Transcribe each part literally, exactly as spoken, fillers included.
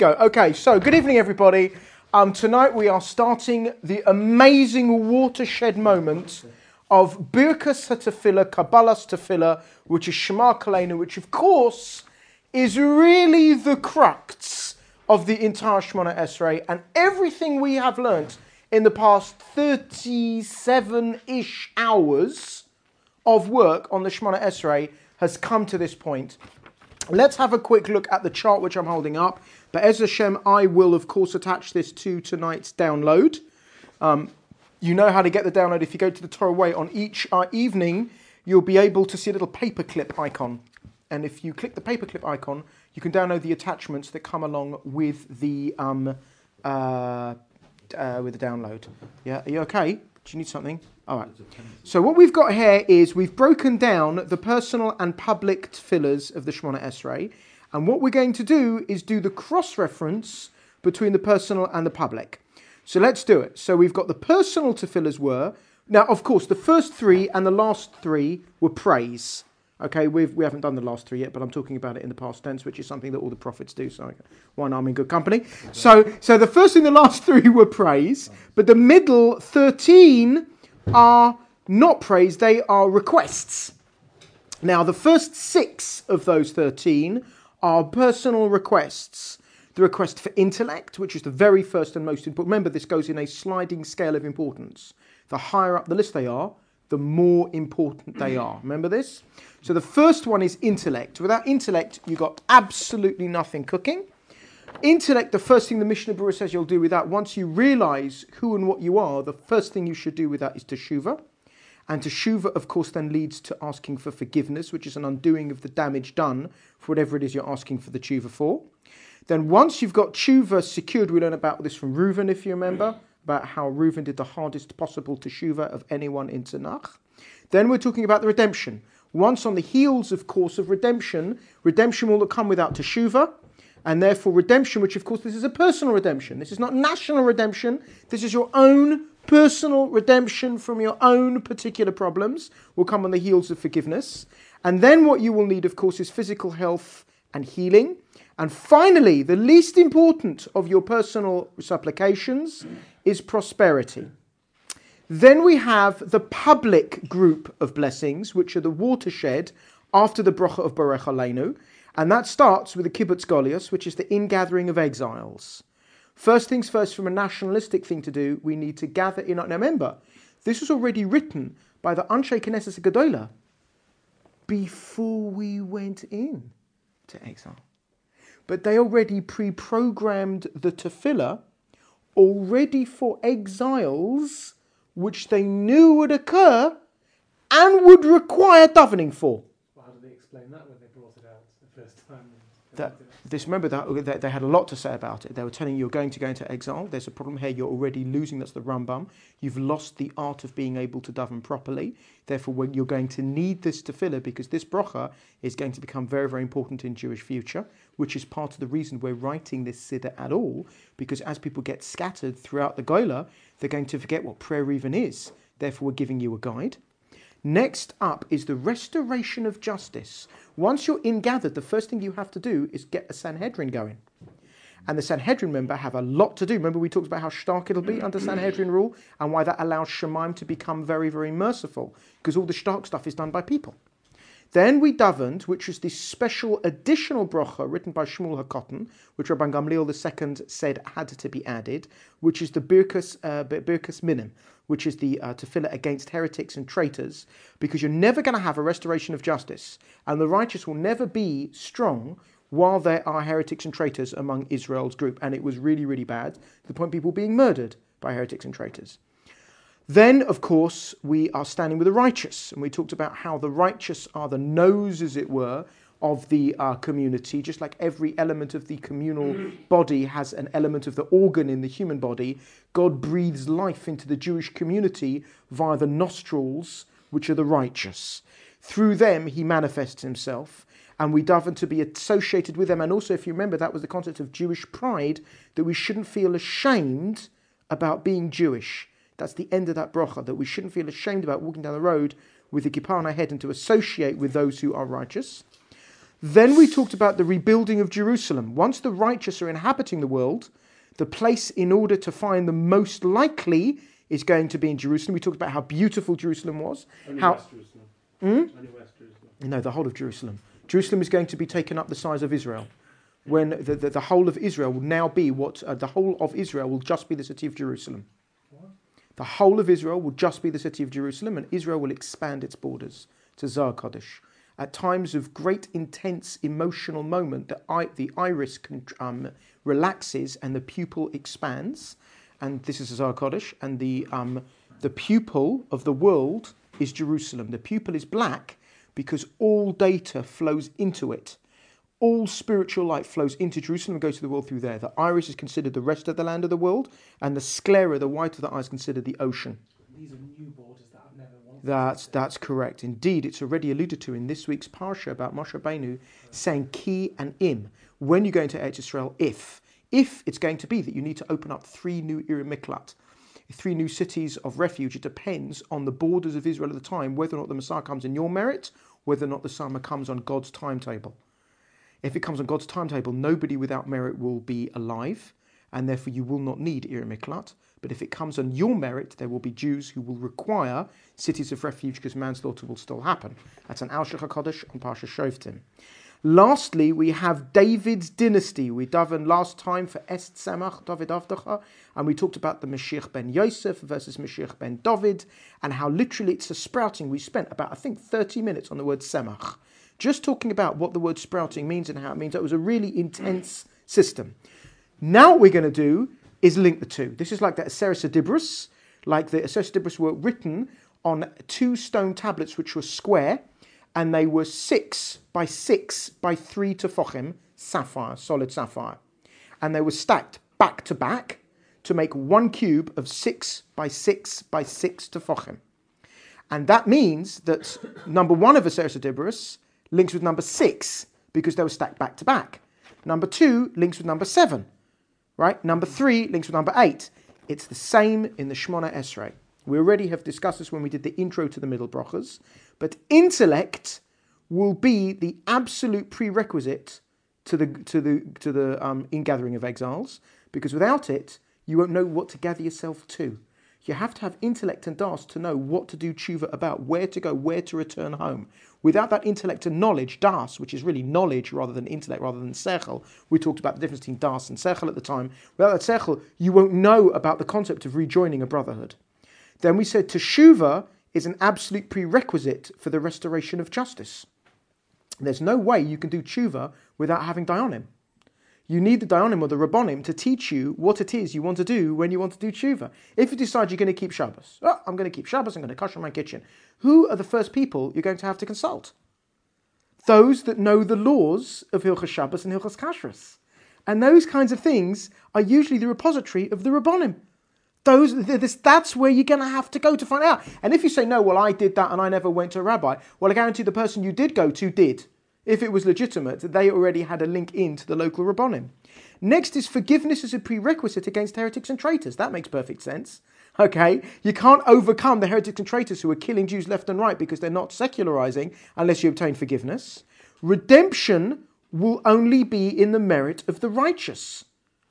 Go. Okay, so good evening, everybody. Um, tonight we are starting the amazing watershed moment of Birkas HaTefillah, Kabbalas Tefillah, which is Shema Kaleinu, which of course is really the crux of the entire Shemona Esrei, and everything we have learnt in the past thirty-seven-ish hours of work on the Shemona Esrei has come to this point. Let's have a quick look at the chart which I'm holding up. But Be'ez Hashem, I will of course attach this to tonight's download. Um, you know how to get the download. If you go to the Torah Way on each uh, evening, you'll be able to see a little paperclip icon. And if you click the paperclip icon, you can download the attachments that come along with the um, uh, uh, with the download. Yeah, are you okay? Do you need something? All right. So what we've got here is we've broken down the personal and public tefillahs of the Shemona Esrei. And what we're going to do is do the cross-reference between the personal and the public. So let's do it. So we've got the personal tefillahs were, now of course the first three and the last three were praise. Okay, we've, we haven't done the last three yet, but I'm talking about it in the past tense, which is something that all the prophets do, so one I'm in good company. So, so the first and the last three were praise, but the middle thirteen are not praise, they are requests. Now the first six of those thirteen are personal requests. The request for intellect, which is the very first and most important. Remember, this goes in a sliding scale of importance. The higher up the list they are, the more important they are. Remember this? So the first one is intellect. Without intellect, you've got absolutely nothing cooking. Intellect, the first thing the Mishnah Berurah says you'll do with that, once you realize who and what you are, the first thing you should do with that is teshuvah. And teshuvah, of course, then leads to asking for forgiveness, which is an undoing of the damage done for whatever it is you're asking for the teshuvah for. Then once you've got teshuvah secured, we learn about this from Reuven, if you remember, about how Reuven did the hardest possible teshuvah of anyone in Tanakh. Then we're talking about the redemption. Once on the heels, of course, of redemption, redemption will not come without teshuvah, and therefore redemption, which of course this is a personal redemption. This is not national redemption. This is your own personal redemption from your own particular problems, will come on the heels of forgiveness. And then what you will need, of course, is physical health and healing. And finally, the least important of your personal supplications is prosperity. Then we have the public group of blessings, which are the watershed after the bracha of Borech Aleinu. And that starts with the Kibbutz Goliath, which is the ingathering of exiles. First things first, from a nationalistic thing to do, we need to gather in. Now remember, this was already written by the Anshe Knesset Gedolah before we went in to exile. But they already pre-programmed the tefillah already for exiles, which they knew would occur and would require davening for. Well, how did they explain that when they brought it out the first time? That, this, remember that they had a lot to say about it. They were telling you you're going to go into exile. There's a problem here. You're already losing. That's the Rambam. You've lost the art of being able to daven properly. Therefore, when you're going to need this tefillah, because this bracha is going to become very, very important in Jewish future, which is part of the reason we're writing this siddur at all. Because as people get scattered throughout the Gola, they're going to forget what prayer even is. Therefore, we're giving you a guide. Next up is the restoration of justice. Once you're ingathered, the first thing you have to do is get a Sanhedrin going. And the Sanhedrin, remember, have a lot to do. Remember we talked about how stark it'll be under Sanhedrin rule and why that allows Shemaim to become very, very merciful, because all the stark stuff is done by people. Then we davened, which was this special additional bracha written by Shmuel HaKotten, which Rabban Gamliel the Second said had to be added, which is the Birkas, uh, Birkas Minim, which is the uh, tefillah against heretics and traitors, because you're never going to have a restoration of justice, and the righteous will never be strong while there are heretics and traitors among Israel's group. And it was really, really bad, to the point of people being murdered by heretics and traitors. Then, of course, we are standing with the righteous, and we talked about how the righteous are the nose, as it were, of the uh, community. Just like every element of the communal body has an element of the organ in the human body, God breathes life into the Jewish community via the nostrils, which are the righteous. Through them, he manifests himself, and we daven to be associated with them. And also, if you remember, that was the concept of Jewish pride, that we shouldn't feel ashamed about being Jewish. That's the end of that bracha, that we shouldn't feel ashamed about walking down the road with the kippah on our head and to associate with those who are righteous. Then we talked about the rebuilding of Jerusalem. Once the righteous are inhabiting the world, the place in order to find the most likely is going to be in Jerusalem. We talked about how beautiful Jerusalem was. Only how, West Jerusalem. Hmm? Only West Jerusalem. No, the whole of Jerusalem. Jerusalem is going to be taken up the size of Israel. When the, the, the whole of Israel will now be what, uh, the whole of Israel will just be the city of Jerusalem. What? The whole of Israel will just be the city of Jerusalem, and Israel will expand its borders to Zar Kodesh. At times of great intense emotional moment, the, eye, the iris con- um, relaxes and the pupil expands, and this is Zar Kodesh, and the, um, the pupil of the world is Jerusalem. The pupil is black because all data flows into it. All spiritual light flows into Jerusalem and goes to the world through there. The iris is considered the rest of the land of the world, and the sclera, the white of the eye, is considered the ocean. These are new borders that I've never wanted. That's that's correct. Indeed, it's already alluded to in this week's parsha about Moshe Rabbeinu saying ki and im. When you go into Eretz Yisrael, if. If it's going to be that you need to open up three new Iri Miklat, three new cities of refuge, it depends on the borders of Israel at the time, whether or not the Messiah comes in your merit, whether or not the Messiah comes on God's timetable. If it comes on God's timetable, nobody without merit will be alive, and therefore you will not need Ir Miklat. But if it comes on your merit, there will be Jews who will require cities of refuge because manslaughter will still happen. That's an Al Shech HaKadosh on Parsha Shoftim. Lastly, we have David's dynasty. We davened last time for Est Tzemach, David Avdacha, and we talked about the Mashiach ben Yosef versus Mashiach ben David, and how literally it's a sprouting. We spent about, I think, thirty minutes on the word Tzemach, just talking about what the word sprouting means and how it means. That was a really intense system. Now what we're going to do is link the two. This is like the Aseret Dibros, like the Aseret Dibros were written on two stone tablets which were square, and they were six by six by three tefachim, sapphire, solid sapphire. And they were stacked back to back to make one cube of six by six by six tefachim. And that means that number one of Aseret Dibros links with number six because they were stacked back to back. Number two links with number seven, right? Number three links with number eight. It's the same in the Shemona Esrei. We already have discussed this when we did the intro to the middle brachas, but intellect will be the absolute prerequisite to the to the to the um, ingathering of exiles, because without it, you won't know what to gather yourself to. You have to have intellect and das to know what to do tshuva about, where to go, where to return home. Without that intellect and knowledge, das, which is really knowledge rather than intellect, rather than sechel, we talked about the difference between das and sechel at the time. Without that sechel, you won't know about the concept of rejoining a brotherhood. Then we said teshuva is an absolute prerequisite for the restoration of justice. There's no way you can do tshuva without having dayanim. You need the dayanim or the rabbonim to teach you what it is you want to do when you want to do tshuva. If you decide you're going to keep Shabbos, oh, I'm going to keep Shabbos, I'm going to kosher my kitchen. Who are the first people you're going to have to consult? Those that know the laws of Hilchos Shabbos and Hilchos Kashrus. And those kinds of things are usually the repository of the rabbonim. Those, this, that's where you're going to have to go to find out. And if you say, no, well, I did that and I never went to a rabbi, well, I guarantee the person you did go to did. If it was legitimate, they already had a link into the local rabbonim. Next is forgiveness as a prerequisite against heretics and traitors. That makes perfect sense. Okay, you can't overcome the heretics and traitors who are killing Jews left and right because they're not secularizing unless you obtain forgiveness. Redemption will only be in the merit of the righteous.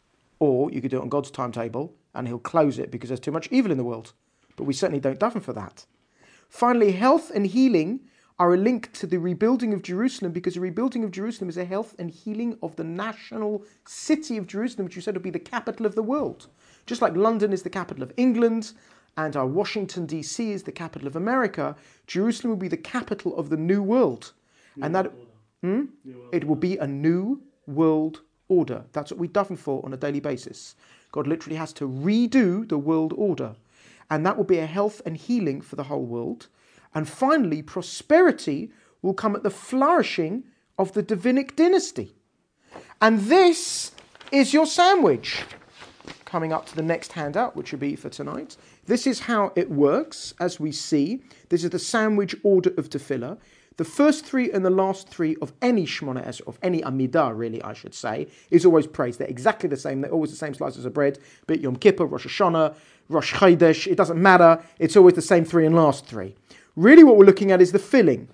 Or you could do it on God's timetable and he'll close it because there's too much evil in the world. But we certainly don't daven for that. Finally, health and healing are a link to the rebuilding of Jerusalem, because the rebuilding of Jerusalem is a health and healing of the national city of Jerusalem, which you said would be the capital of the world. Just like London is the capital of England and our Washington, D C is the capital of America, Jerusalem will be the capital of the new world. New and that world hmm? New world it will be a new world order. That's what we daven for on a daily basis. God literally has to redo the world order. And that will be a health and healing for the whole world. And finally, prosperity will come at the flourishing of the Davidic dynasty. And this is your sandwich. Coming up to the next handout, which will be for tonight. This is how it works, as we see. This is the sandwich order of tefillah. The first three and the last three of any Shemona Esrei, of any Amidah, really, I should say, is always praised. They're exactly the same. They're always the same slices of bread. But Yom Kippur, Rosh Hashanah, Rosh Chodesh, it doesn't matter. It's always the same three and last three. Really what we're looking at is the filling.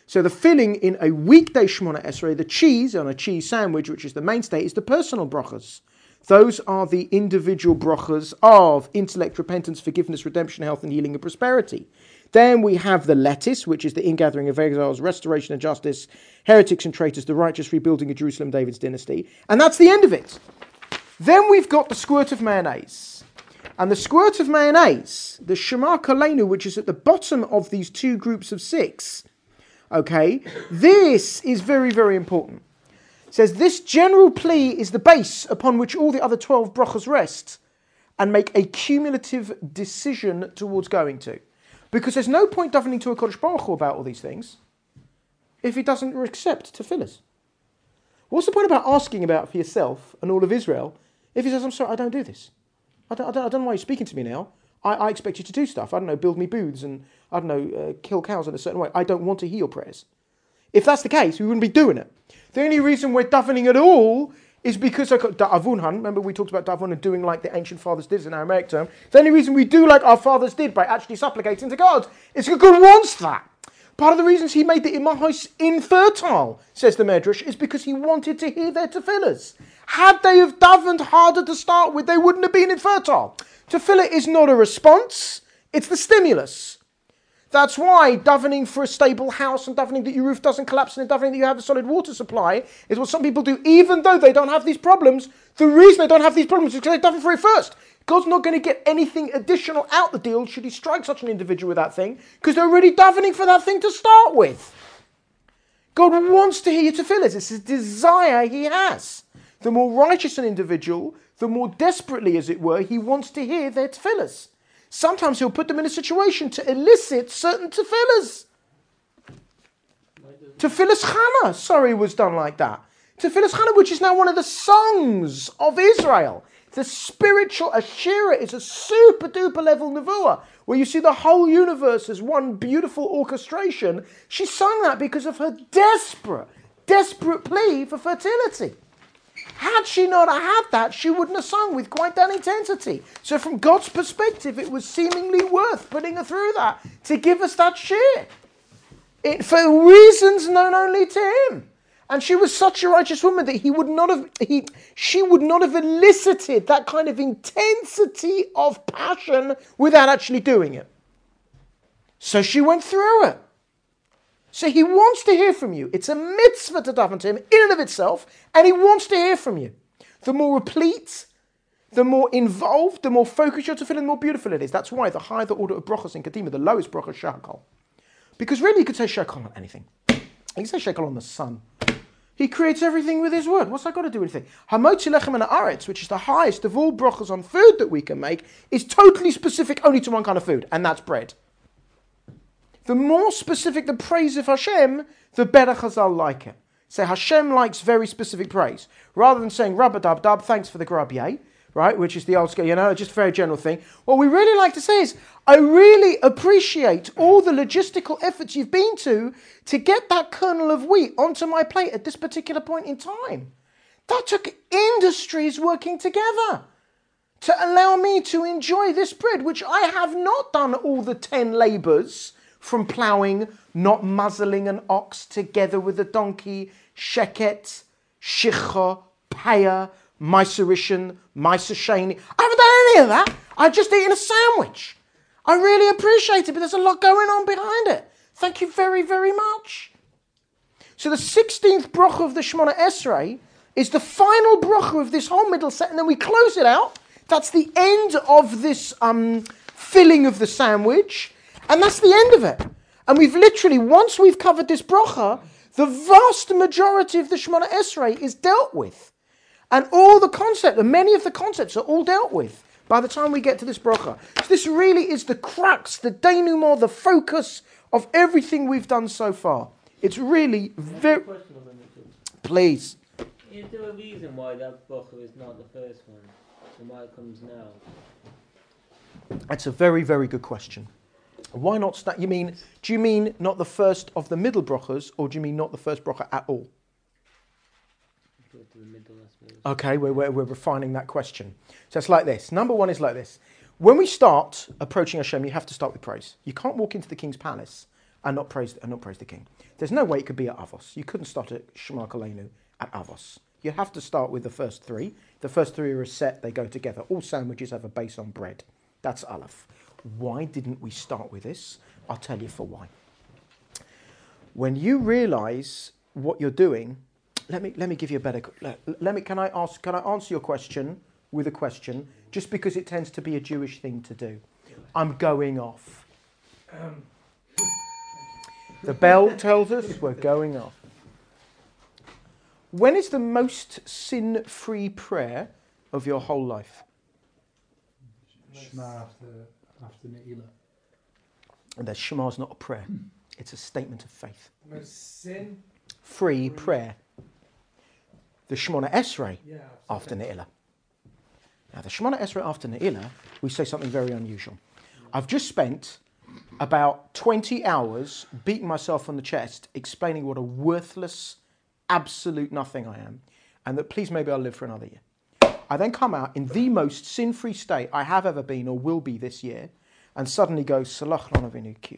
So the filling in a weekday Shemona Esrei, the cheese on a cheese sandwich, which is the mainstay, is the personal brachas. Those are the individual brachas of intellect, repentance, forgiveness, redemption, health, and healing and prosperity. Then we have the lettuce, which is the ingathering of exiles, restoration and justice, heretics and traitors, the righteous rebuilding of Jerusalem, David's dynasty. And that's the end of it. Then we've got the squirt of mayonnaise. And the squirt of mayonnaise, the Shema Kolenu, which is at the bottom of these two groups of six, okay, this is very, very important. It says, this general plea is the base upon which all the other twelve brachas rest and make a cumulative decision towards going to. Because there's no point davening to a Kodesh Baruch Hu about all these things if he doesn't accept tefillahs. What's the point about asking about for yourself and all of Israel if he says, I'm sorry, I don't do this. I don't, I don't, I don't know why you're speaking to me now. I, I expect you to do stuff. I don't know, build me booths and, I don't know, uh, kill cows in a certain way. I don't want to hear your prayers. If that's the case, we wouldn't be doing it. The only reason we're davening at all is because of Da'avunhan. Remember we talked about Da'avunhan doing like the ancient fathers did, in Aramaic term. The only reason we do like our fathers did by actually supplicating to God is because God wants that. Part of the reasons he made the Imahos infertile, says the Medrash, is because he wanted to hear their tefillahs. Had they have davened harder to start with, they wouldn't have been infertile. Tefillah is not a response, it's the stimulus. That's why davening for a stable house and davening that your roof doesn't collapse and davening that you have a solid water supply is what some people do, even though they don't have these problems. The reason they don't have these problems is because they daven for it first. God's not going to get anything additional out the deal should he strike such an individual with that thing, because they're already davening for that thing to start with. God wants to hear your tefillahs. It's a desire he has. The more righteous an individual, the more desperately, as it were, he wants to hear their tefillahs. Sometimes he'll put them in a situation to elicit certain tefillahs. Tefillahs Chana, sorry, was done like that. Tefillahs Chana, which is now one of the songs of Israel. The spiritual Asherah is a super duper level nevuah, where you see the whole universe as one beautiful orchestration. She sung that because of her desperate, desperate plea for fertility. Had she not had that, she wouldn't have sung with quite that intensity. So from God's perspective, it was seemingly worth putting her through that to give us that share. It, for reasons known only to him. And she was such a righteous woman that he would not have, he, she would not have elicited that kind of intensity of passion without actually doing it. So she went through it. So he wants to hear from you. It's a mitzvah to daven to him in and of itself, and he wants to hear from you. The more replete, the more involved, the more focused you're to feel, the more beautiful it is. That's why the higher the order of brachas in Kadima, the lowest bracha is Shakal. Because really you could say Shakal on anything. You can say Shakal on the sun. He creates everything with his word. What's that got to do with anything? Hamotzi lechem and haaretz, which is the highest of all brachas on food that we can make, is totally specific only to one kind of food, and that's bread. The more specific the praise of Hashem, the better Chazal like it. Say Hashem likes very specific praise. Rather than saying Rabba-dab-dab, thanks for the grabye, right, which is the old school, you know, just a very general thing. What we really like to say is, I really appreciate all the logistical efforts you've been to to get that kernel of wheat onto my plate at this particular point in time. That took industries working together to allow me to enjoy this bread, which I have not done all the ten labours from ploughing, not muzzling an ox together with a donkey, sheket, shicha, paya, meiserishan, meiseshani. I haven't done any of that. I've just eaten a sandwich. I really appreciate it, but there's a lot going on behind it. Thank you very, very much. So the sixteenth bracha of the Shemona Esrei is the final bracha of this whole middle set, and then we close it out. That's the end of this um, filling of the sandwich. And that's the end of it. And we've literally, once we've covered this bracha, the vast majority of the Shemona Esrei is dealt with. And all the concepts, and many of the concepts are all dealt with by the time we get to this bracha. So this really is the crux, the denouement, the focus of everything we've done so far. It's really very... Please. Is there a reason why that bracha is not the first one, and why it comes now? That's a very, very good question. Why not start? You mean? Do you mean not the first of the middle brachas, or do you mean not the first bracha at all? To the middle, I suppose. Okay, we're, we're we're refining that question. So it's like this. Number one is like this: when we start approaching Hashem, you have to start with praise. You can't walk into the king's palace and not praise and not praise the king. There's no way it could be at Avos. You couldn't start at Shema Kolenu at Avos. You have to start with the first three. The first three are a set, they go together. All sandwiches have a base on bread. That's Aleph. Why didn't we start with this? I'll tell you for why. When you realise what you're doing, let me let me give you a better. Let, let me. Can I ask? Can I answer your question with a question? Just because it tends to be a Jewish thing to do. I'm going off. Um. The bell tells us we're going off. When is the most sin-free prayer of your whole life? Shema after, after Ne'ilah. And that Shema's not a prayer. It's a statement of faith. Most sin. Free prayer. The Shemona Esrei Yeah. after Ne'ilah. Now, the Shemona Esrei after Ne'ilah, we say something very unusual. I've just spent about twenty hours beating myself on the chest, explaining what a worthless, absolute nothing I am, and that please maybe I'll live for another year. I then come out in the most sin-free state I have ever been or will be this year, and suddenly go, Salach lana v'nu ki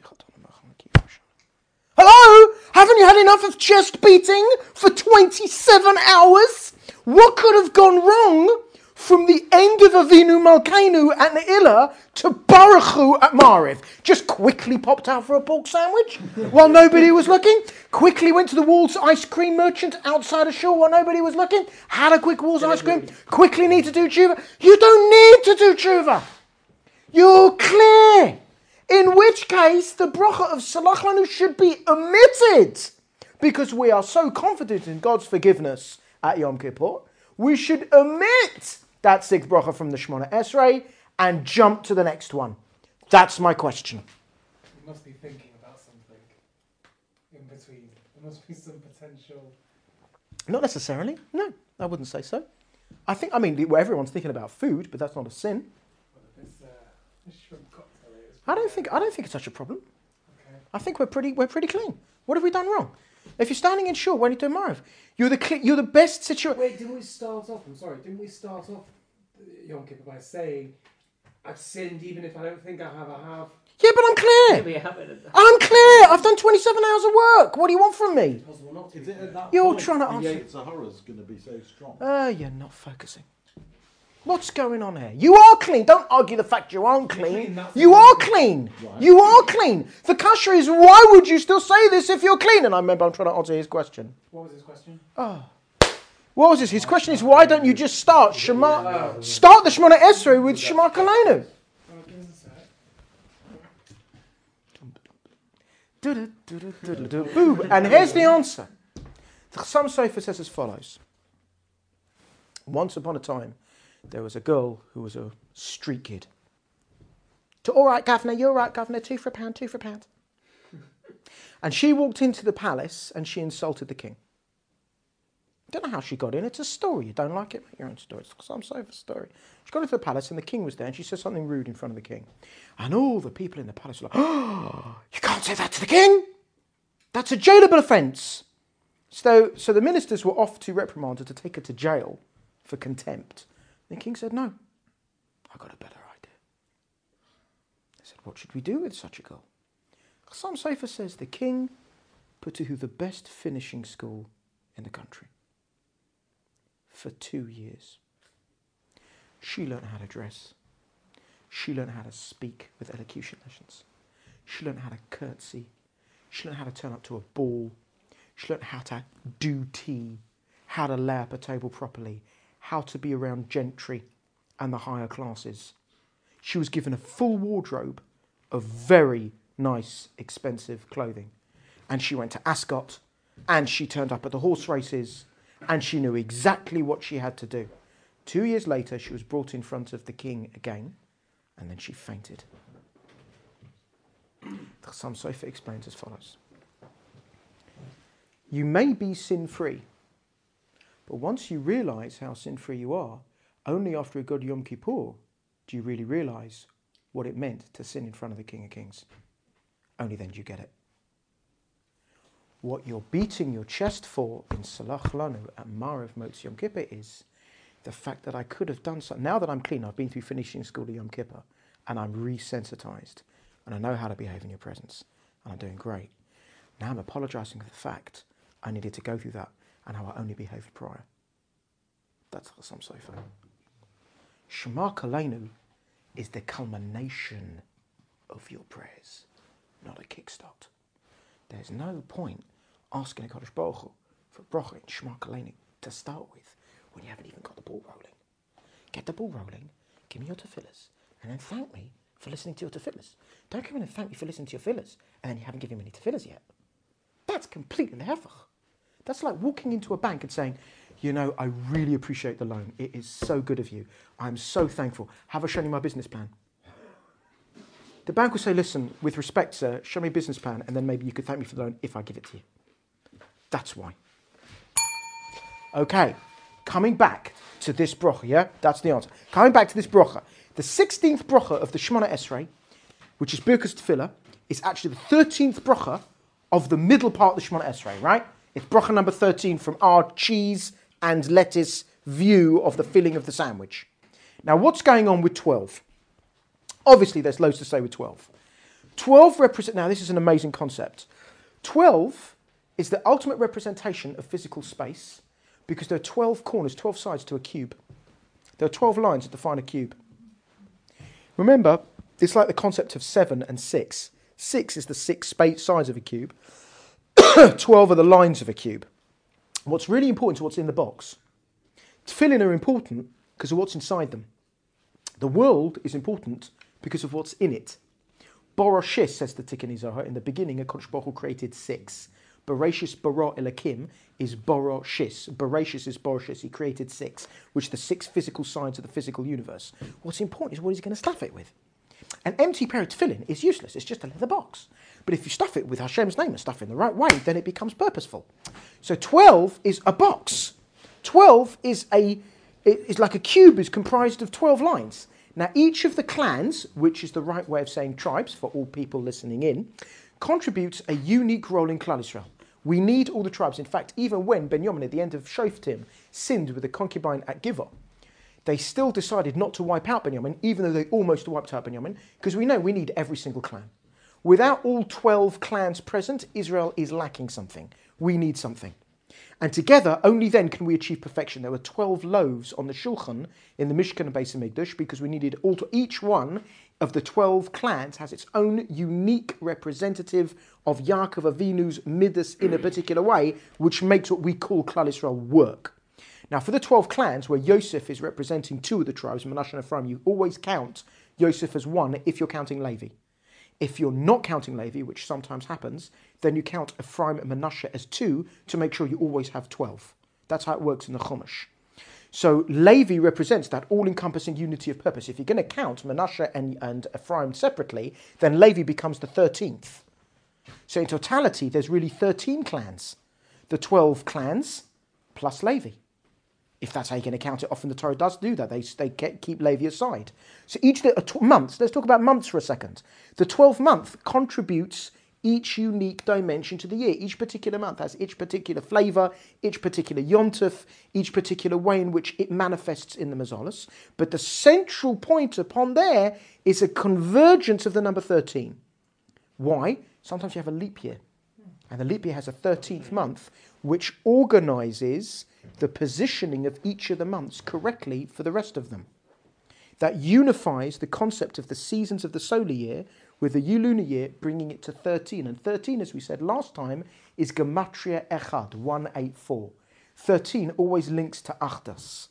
hello? Haven't you had enough of chest beating for twenty-seven hours? What could have gone wrong from the end of Avinu Malkeinu at Ne'ilah to Baruch Hu at Mariv? Just quickly popped out for a pork sandwich while nobody was looking. Quickly went to the Walls ice cream merchant outside of shul while nobody was looking. Had a quick Walls ice cream. Quickly need to do tshuva. You don't need to do tshuva. You're clear. In which case, the bracha of Salach Lanu should be omitted. Because we are so confident in God's forgiveness at Yom Kippur, we should omit that sixth bracha from the Shemona Esrei and jump to the next one. That's my question. You must be thinking about something in between. There must be some potential. Not necessarily. No, I wouldn't say so. I think, I mean, well, everyone's thinking about food, but that's not a sin. Well, if it's uh, a shrimp cocktail, it's I don't think I don't think it's such a problem. Okay. I think we're pretty we're pretty clean. What have we done wrong? If you're standing in shul, when you do Mariv, you're the cl- you're the best situation. Wait, didn't we start off? I'm sorry. Didn't we start off Yom Kippur by saying, "I've sinned even if I don't think I have. I have." Yeah, but I'm clear. We haven't. I'm clear. I've done twenty-seven hours of work. What do you want from me? Possible not to. Is it at that You're point trying to the answer- Yetzer Hara's going to be so strong? Ah, uh, you're not focusing. What's going on here? You are clean. Don't argue the fact you aren't You're clean, clean. that's You the are thing. clean. Right. You are clean. The kasha is, why would you still say this if you're clean? And I remember I'm trying to answer his question. What was his question? Oh. What was this? His question is, why don't you just start Shema, start the Shemona Esrei with Shema Kolenu? Oh, give us a sec. Boom. And here's the answer. The Chassam Sofer says as follows. Once upon a time, there was a girl who was a street kid. To, all right, governor, you're right, governor, two for a pound, two for a pound. And she walked into the palace and she insulted the king. Don't know how she got in. It's a story. You don't like it? Make your own story. It's some sort of story. She got into the palace and the king was there and she said something rude in front of the king. And all the people in the palace were like, oh, you can't say that to the king. That's a jailable offence. So, so the ministers were off to reprimand her to take her to jail for contempt. The king said, no, I got a better idea. They said, what should we do with such a girl? Chassam Sofer says the king put her through the best finishing school in the country. For two years. She learned how to dress. She learned how to speak with elocution lessons. She learned how to curtsy. She learned how to turn up to a ball. She learned how to do tea, how to lay up a table properly, how to be around gentry and the higher classes. She was given a full wardrobe of very nice, expensive clothing. And she went to Ascot, and she turned up at the horse races, and she knew exactly what she had to do. Two years later, she was brought in front of the king again, and then she fainted. The Chassam Sofer explains as follows. You may be sin-free, but once you realise how sin-free you are, only after a good Yom Kippur do you really realise what it meant to sin in front of the King of Kings. Only then do you get it. What you're beating your chest for in Salach Lanu at Mariv Motzi Yom Kippur is the fact that I could have done something. Now that I'm clean, I've been through finishing school of Yom Kippur, and I'm resensitized, and I know how to behave in your presence. and I'm doing great. Now I'm apologising for the fact I needed to go through that and how I only behaved prior. That's Chassam Sofer. Shema Kolenu is the culmination of your prayers, not a kickstart. There's no point asking a Kodesh Baruch Hu for bracha in Shema Kolenu to start with when you haven't even got the ball rolling. Get the ball rolling, give me your tefillahs, and then thank me for listening to your tefillahs. Don't come in and thank me for listening to your tefillahs, and then you haven't given me any tefillahs yet. That's completely lehefach. That's like walking into a bank and saying, you know, I really appreciate the loan. It is so good of you. I'm so thankful. Have I shown you my business plan? The bank will say, listen, with respect, sir, show me a business plan, and then maybe you could thank me for the loan if I give it to you. That's why. Okay, coming back to this bracha, yeah? That's the answer. Coming back to this bracha. The sixteenth bracha of the Shemona Esrei, which is Birkas Tefillah, is actually the thirteenth bracha of the middle part of the Shemona Esrei, right? It's bracha number thirteen from our cheese and lettuce view of the filling of the sandwich. Now, what's going on with twelve? Obviously, there's loads to say with twelve. twelve represent. Now, this is an amazing concept. twelve is the ultimate representation of physical space because there are twelve corners, twelve sides to a cube. There are twelve lines that define a cube. Remember, it's like the concept of seven and six. Six is the six space sides of a cube. twelve are the lines of a cube. What's really important is what's in the box. Tefillin are important because of what's inside them. The world is important because of what's in it. Boroshis, says the Tikkun Zohar, in the beginning, HaKadosh Baruch Hu created six. Bereshis bara Elokim is Boroshis. Bereshis is Boroshis. He created six, which are the six physical sides of the physical universe. What's important is what he's going to stuff it with. An empty pair of tefillin is useless. It's just a leather box. But if you stuff it with Hashem's name and stuff it in the right way, then it becomes purposeful. So twelve is a box. twelve is a is like a cube is comprised of twelve lines. Now, each of the clans, which is the right way of saying tribes for all people listening in, contributes a unique role in Klal Yisrael. We need all the tribes. In fact, even when Benjamin, at the end of Shoftim, sinned with a concubine at Givor, they still decided not to wipe out Benjamin, even though they almost wiped out Benjamin, because we know we need every single clan. Without all twelve clans present, Israel is lacking something. We need something. And together, only then can we achieve perfection. There were twelve loaves on the Shulchan in the Mishkan and Beis HaMikdash because we needed all to, each one of the twelve clans has its own unique representative of Yaakov Avinu's midas in a particular way, which makes what we call Klal Yisrael work. Now, for the twelve clans, where Yosef is representing two of the tribes, Manasseh and Ephraim, you always count Yosef as one if you're counting Levi. If you're not counting Levi, which sometimes happens, then you count Ephraim and Manasseh as two to make sure you always have twelve. That's how it works in the Chumash. So Levi represents that all-encompassing unity of purpose. If you're going to count Manasseh and, and Ephraim separately, then Levi becomes the thirteenth. So in totality, there's really thirteen clans. The twelve clans plus Levi. If that's how you're going to count it, often the Torah does do that. They, they keep Levi aside. So each uh, tw- months, let's talk about months for a second. The twelfth month contributes each unique dimension to the year. Each particular month has each particular flavour, each particular yontef, each particular way in which it manifests in the Mazalas. But the central point upon there is a convergence of the number thirteen. Why? Sometimes you have a leap year. And the leap year has a thirteenth month, which organises the positioning of each of the months correctly for the rest of them. That unifies the concept of the seasons of the solar year with the lunar year, bringing it to thirteen. And thirteen, as we said last time, is Gematria Echad, one eighty-four. thirteen always links to Achdas.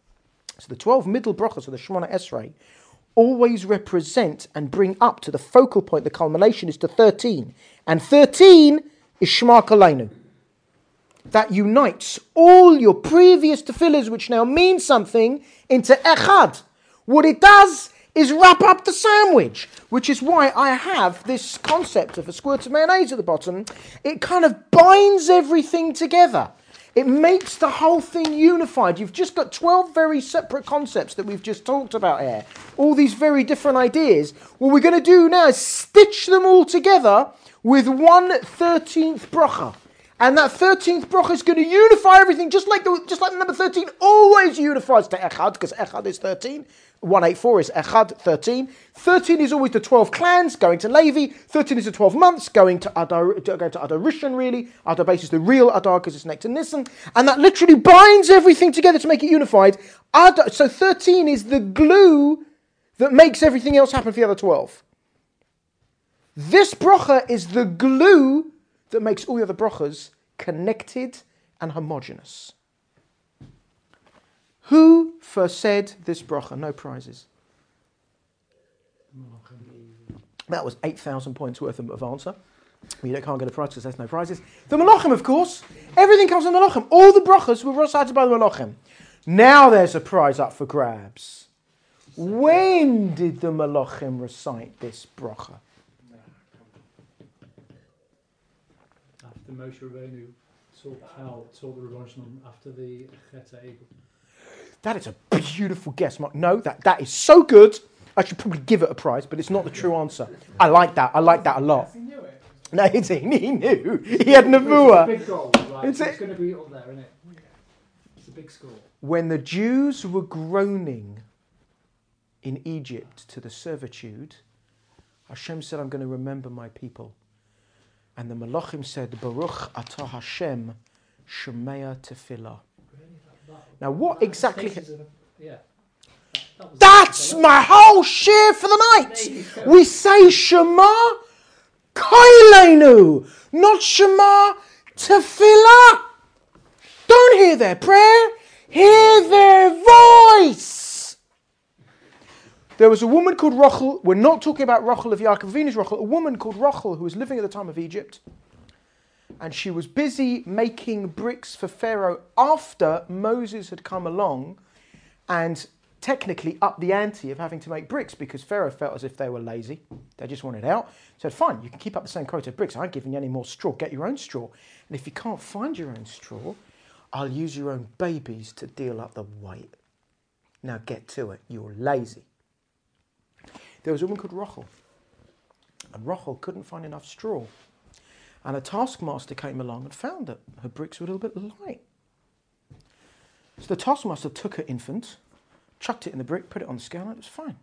So the twelve middle brachas of the Shemona Esrei always represent and bring up to the focal point, the culmination is to thirteen. And thirteen is Shema Kolenu. That unites all your previous tefillahs, which now mean something, into Echad. What it does is wrap up the sandwich, which is why I have this concept of a squirt of mayonnaise at the bottom. It kind of binds everything together. It makes the whole thing unified. You've just got twelve very separate concepts that we've just talked about here. All these very different ideas. What we're going to do now is stitch them all together with one thirteenth bracha. And that thirteenth bracha is going to unify everything, just like the just like the number thirteen always unifies to Echad, because Echad is thirteen. one eighty-four is Echad, thirteen. thirteen is always the twelve clans going to Levi. thirteen is the twelve months going to Adar, going to Adar Rishon, really. Adar base is the real Adar because it's next to Nisan. And that literally binds everything together to make it unified. Adar, so thirteen is the glue that makes everything else happen for the other twelve. This bracha is the glue that makes all the other brachas connected and homogeneous. Who first said this bracha? No prizes. That was eight thousand points worth of answer. You can't get a prize because there's no prizes. The Malachim, of course. Everything comes from the Malachim. All the brachas were recited by the Malachim. Now there's a prize up for grabs. When did the Malachim recite this bracha? After Moshe Rabbeinu saw how saw the Rebbeinu Shalom after the Chet HaEgel. That is a beautiful guess, Mark. No, that, that is so good. I should probably give it a prize, but it's not the true answer. I like that. I like that a lot. He knew it. No, he, he knew. He had Nevuah. It's a big goal, right? It's It's, a- going to be up there, isn't it? It's a big score. When the Jews were groaning in Egypt to the servitude, Hashem said, I'm going to remember my people. And the Malachim said, Baruch atah Hashem, Shemea Tefillah. Now, what exactly... Stages of- Yeah. That, that was That's my whole share for the night. We say Shema Koilenu, not Shema Tefillah. Don't hear their prayer, hear their voice. There was a woman called Rachel. We're not talking about Rachel of Yaakov Avinu's Rachel. A woman called Rachel who was living at the time of Egypt. And she was busy making bricks for Pharaoh after Moses had come along and technically upped the ante of having to make bricks because Pharaoh felt as if they were lazy. They just wanted out. Said, fine, you can keep up the same quota of bricks. I ain't giving you any more straw. Get your own straw. And if you can't find your own straw, I'll use your own babies to deal up the weight. Now get to it. You're lazy. There was a woman called Rachel. And Rachel couldn't find enough straw. And a taskmaster came along and found that her bricks were a little bit light. So the taskmaster took her infant, chucked it in the brick, put it on the scale, and it was fine.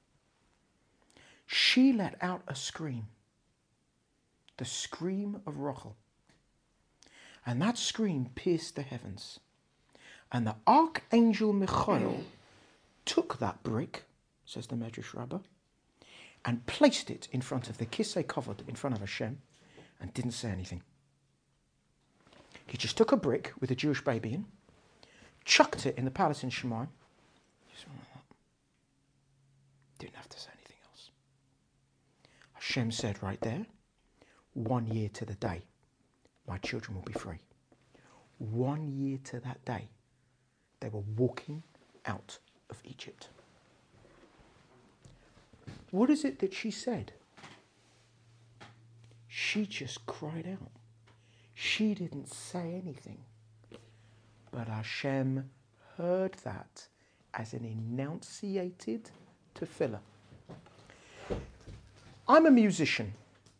She let out a scream. The scream of Rachel. And that scream pierced the heavens. And the archangel Michael took that brick, says the Medrash Rabbah, and placed it in front of the Kisei Kavod, in front of Hashem, and didn't say anything. He just took a brick with a Jewish baby in, chucked it in the palace in Shemaim, just went like that. Didn't have to say anything else. Hashem said right there, one year to the day, my children will be free. One year to that day, they were walking out of Egypt. What is it that she said? She just cried out. She didn't say anything. But Hashem heard that as an enunciated tefillah. I'm a musician.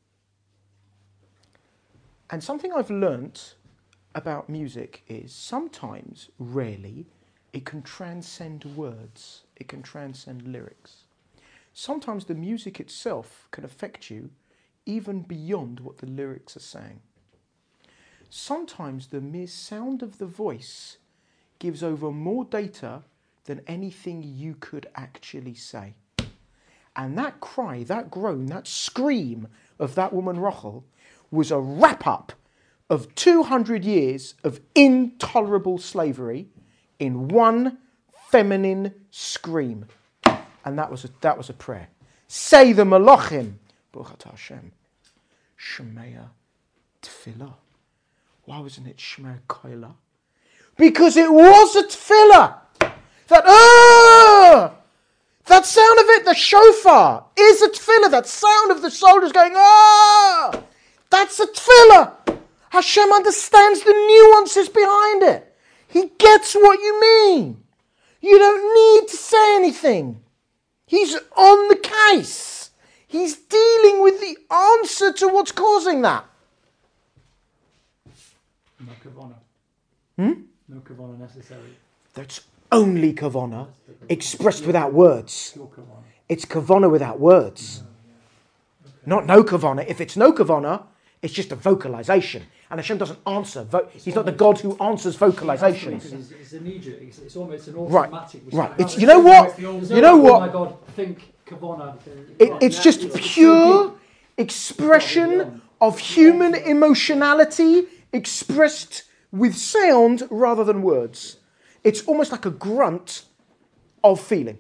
And something I've learnt about music is sometimes, rarely, it can transcend words. It can transcend lyrics. Sometimes the music itself can affect you even beyond what the lyrics are saying. Sometimes the mere sound of the voice gives over more data than anything you could actually say. And that cry, that groan, that scream of that woman Rachel was a wrap-up of two hundred years of intolerable slavery in one feminine scream. And that was a, that was a prayer. Say the Malachim, Baruch atah Hashem, Shemea Tefillah. Why wasn't it Shemea Koila? Because it was a tefillah. That, ah! That sound of it, the shofar, is a tefillah. That sound of the soldiers going, ah! That's a tefillah. Hashem understands the nuances behind it. He gets what you mean. You don't need to say anything. He's on the case. He's dealing with the answer to what's causing that. No kavana. Hmm? No kavana necessary. That's only kavana, expressed without words. Pure kavana. It's kavana without words. Not no kavana. If it's no kavana, it's just a vocalization. And Hashem doesn't answer. Vo- he's not the God who answers vocalizations. It's, it's immediate. It's, it's almost an Right, automatic. right. response. It's, you know what? There's You no, know Oh what? my God! Think kavana. It, it's just pure expression of human emotionality expressed with sound rather than words. It's almost like a grunt of feeling.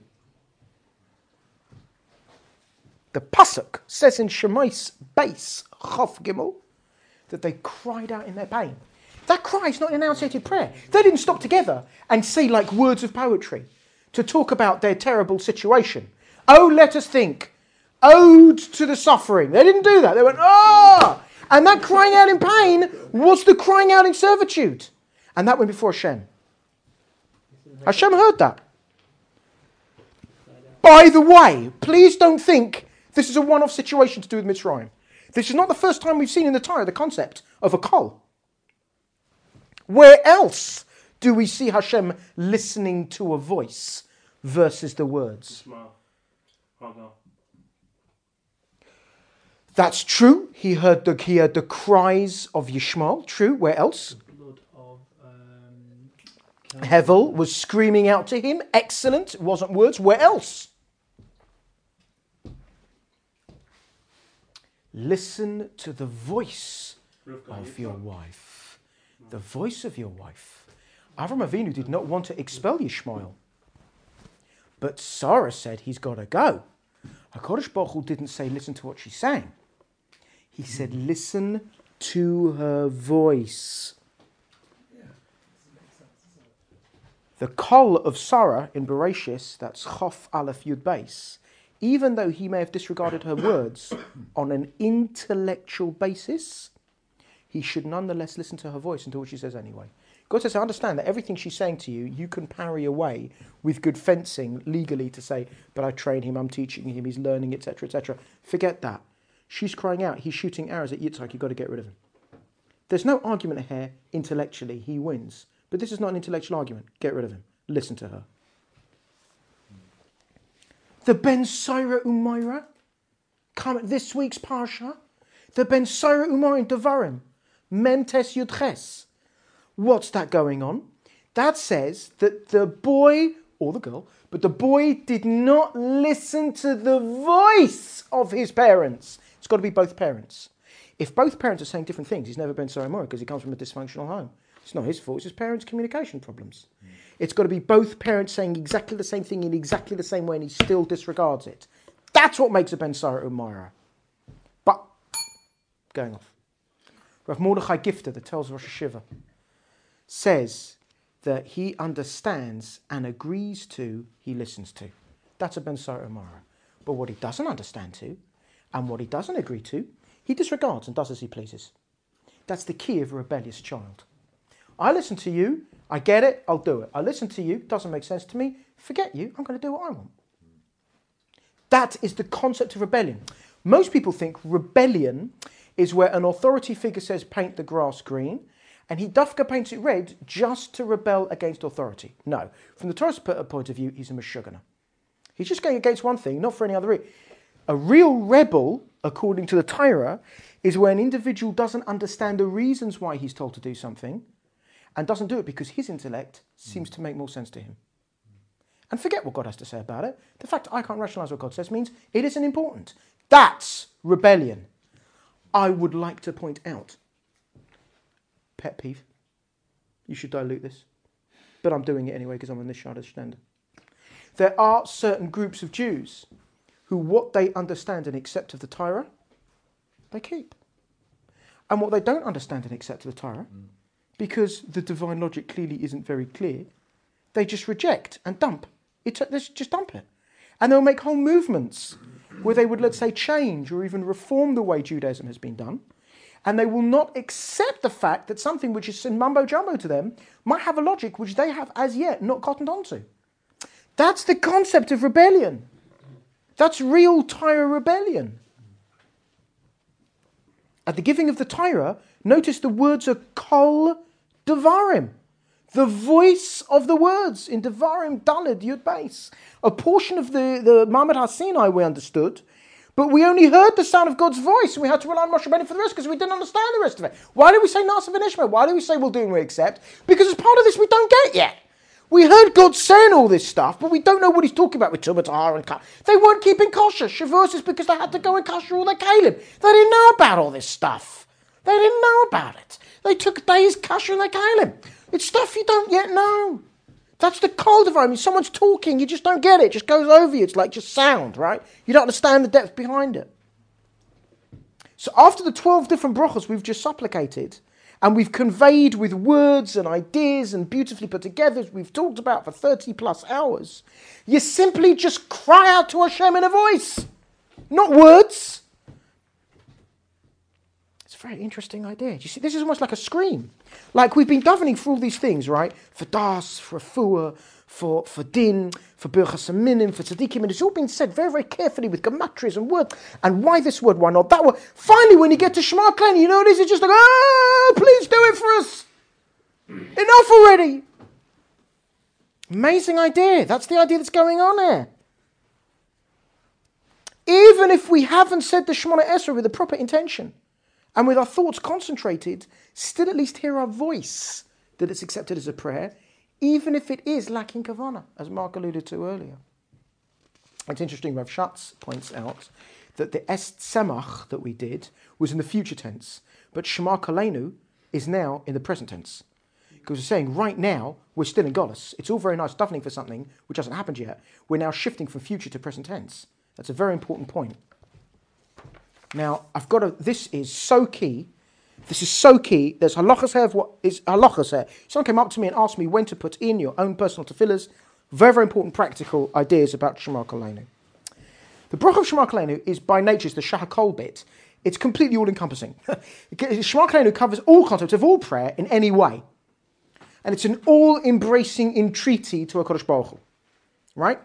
The pasuk says in Shemais base Chof Gimel that they cried out in their pain. That cry is not an enunciated prayer. They didn't stop together and say like words of poetry to talk about their terrible situation. Oh, let us think. Ode to the suffering. They didn't do that. They went, ah! And that crying out in pain was the crying out in servitude. And that went before Hashem. Hashem heard that. By the way, please don't think this is a one-off situation to do with Mitzrayim. This is not the first time we've seen in the Torah the concept of a kol. Where else do we see Hashem listening to a voice versus the words? That's true. He heard the, he heard the cries of Yishmael. True. Where else? The blood of um, Hevel was screaming out to him. Excellent. It wasn't words. Where else? Listen to the voice of your wife. The voice of your wife. Avram Avinu did not want to expel Yishmael. But Sarah said he's got to go. HaKadosh Baruch Hu didn't say listen to what she's saying. He said listen to her voice. The kol of Sarah in Bereshis, that's Chof Aleph Yud Beis, even though he may have disregarded her words on an intellectual basis, he should nonetheless listen to her voice and do what she says anyway. God says, I understand that everything she's saying to you, you can parry away with good fencing legally to say, but I train him, I'm teaching him, he's learning, et cetera, et cetera. Forget that. She's crying out, he's shooting arrows at Yitzhak, you've got to get rid of him. There's no argument here intellectually, he wins. But this is not an intellectual argument. Get rid of him. Listen to her. The Ben Sira Umaira, come this week's Parsha. The Ben Sira Umaira in Devarim. Mem Tes Yud Ches. What's that going on? That says that the boy, or the girl, but the boy did not listen to the voice of his parents. It's got to be both parents. If both parents are saying different things, he's never Ben Sira Umaira because he comes from a dysfunctional home. It's not his fault, it's his parents' communication problems. Mm. It's got to be both parents saying exactly the same thing in exactly the same way and he still disregards it. That's what makes a Ben Sira Umaira. But, going off. Rav Mordechai Gifter, that tells Rosh Hashiva, says that he understands and agrees to, he listens to. That's a Ben Sira Umaira. But what he doesn't understand to, and what he doesn't agree to, he disregards and does as he pleases. That's the key of a rebellious child. I listen to you, I get it, I'll do it. I listen to you, doesn't make sense to me, forget you, I'm going to do what I want. That is the concept of rebellion. Most people think rebellion is where an authority figure says paint the grass green, and he dafka paints it red just to rebel against authority. No. From the Torah's point of view, he's a meshugana. He's just going against one thing, not for any other reason. A real rebel, according to the Torah, is where an individual doesn't understand the reasons why he's told to do something, and doesn't do it because his intellect seems to make more sense to him. And forget what God has to say about it. The fact I can't rationalise what God says means it isn't important. That's rebellion. I would like to point out, pet peeve, you should dilute this, but I'm doing it anyway because I'm on this Shada Shtender. There are certain groups of Jews who what they understand and accept of the Torah, they keep. And what they don't understand and accept of the Torah, mm. because the divine logic clearly isn't very clear, they just reject and dump. It's, they just dump it. And they'll make whole movements where they would, let's say, change or even reform the way Judaism has been done. And they will not accept the fact that something which is in mumbo-jumbo to them might have a logic which they have as yet not cottoned onto. That's the concept of rebellion. That's real Torah rebellion. At the giving of the Torah, notice the words are kol Devarim. The voice of the words in Devarim Daled Yud Beis. A portion of the, the Ma'amad HaSinai we understood, but we only heard the sound of God's voice, and we had to rely on Moshe Rabbeinu for the rest because we didn't understand the rest of it. Why did we say Nasa v'Nishma? Why did we say we'll do and we accept? Because as part of this we don't get yet. We heard God saying all this stuff, but we don't know what he's talking about with Tumah Tahara and Kosher. They weren't keeping kosher. Shavuos is because they had to go and kosher all their kalim. They didn't know about all this stuff. They didn't know about it. They took days kosher their kalim. It's stuff you don't yet know. That's the cold of it. I mean, someone's talking, you just don't get it. It just goes over you. It's like just sound, right? You don't understand the depth behind it. So after the twelve different brachos we've just supplicated, and we've conveyed with words and ideas and beautifully put together, as we've talked about for thirty plus hours, you simply just cry out to Hashem in a voice. Not words. It's a very interesting idea. You see, this is almost like a scream. Like we've been davening for all these things, right? For das, for refuah, for, for din, for birchas haminim, for tzaddikim, and it's all been said very, very carefully with gematrias and words. And why this word, why not that word? Finally, when you get to Shema Klein, you know what it is? It's just like, oh, please do it for us. Enough already. Amazing idea. That's the idea that's going on here. Even if we haven't said the Shemona Esrei with the proper intention, and with our thoughts concentrated, still at least hear our voice that it's accepted as a prayer, even if it is lacking kavanah, as Mark alluded to earlier. It's interesting, Rav Schatz points out that the Est Semach that we did was in the future tense, but Shema Kalenu is now in the present tense. Because we're saying right now, we're still in Golos. It's all very nice davening for something which hasn't happened yet. We're now shifting from future to present tense. That's a very important point. Now, I've got to, this is so key. This is so key. There's halachas here of what is halachas here. Someone came up to me and asked me when to put in your own personal tefillahs. Very, very important practical ideas about Shema Kolenu. The bracha of Shema Kolenu is by nature, it's the shahakol bit. It's completely all-encompassing. Shema Kolenu covers all concepts of all prayer in any way. And it's an all-embracing entreaty to HaKadosh Baruch Hu. Right?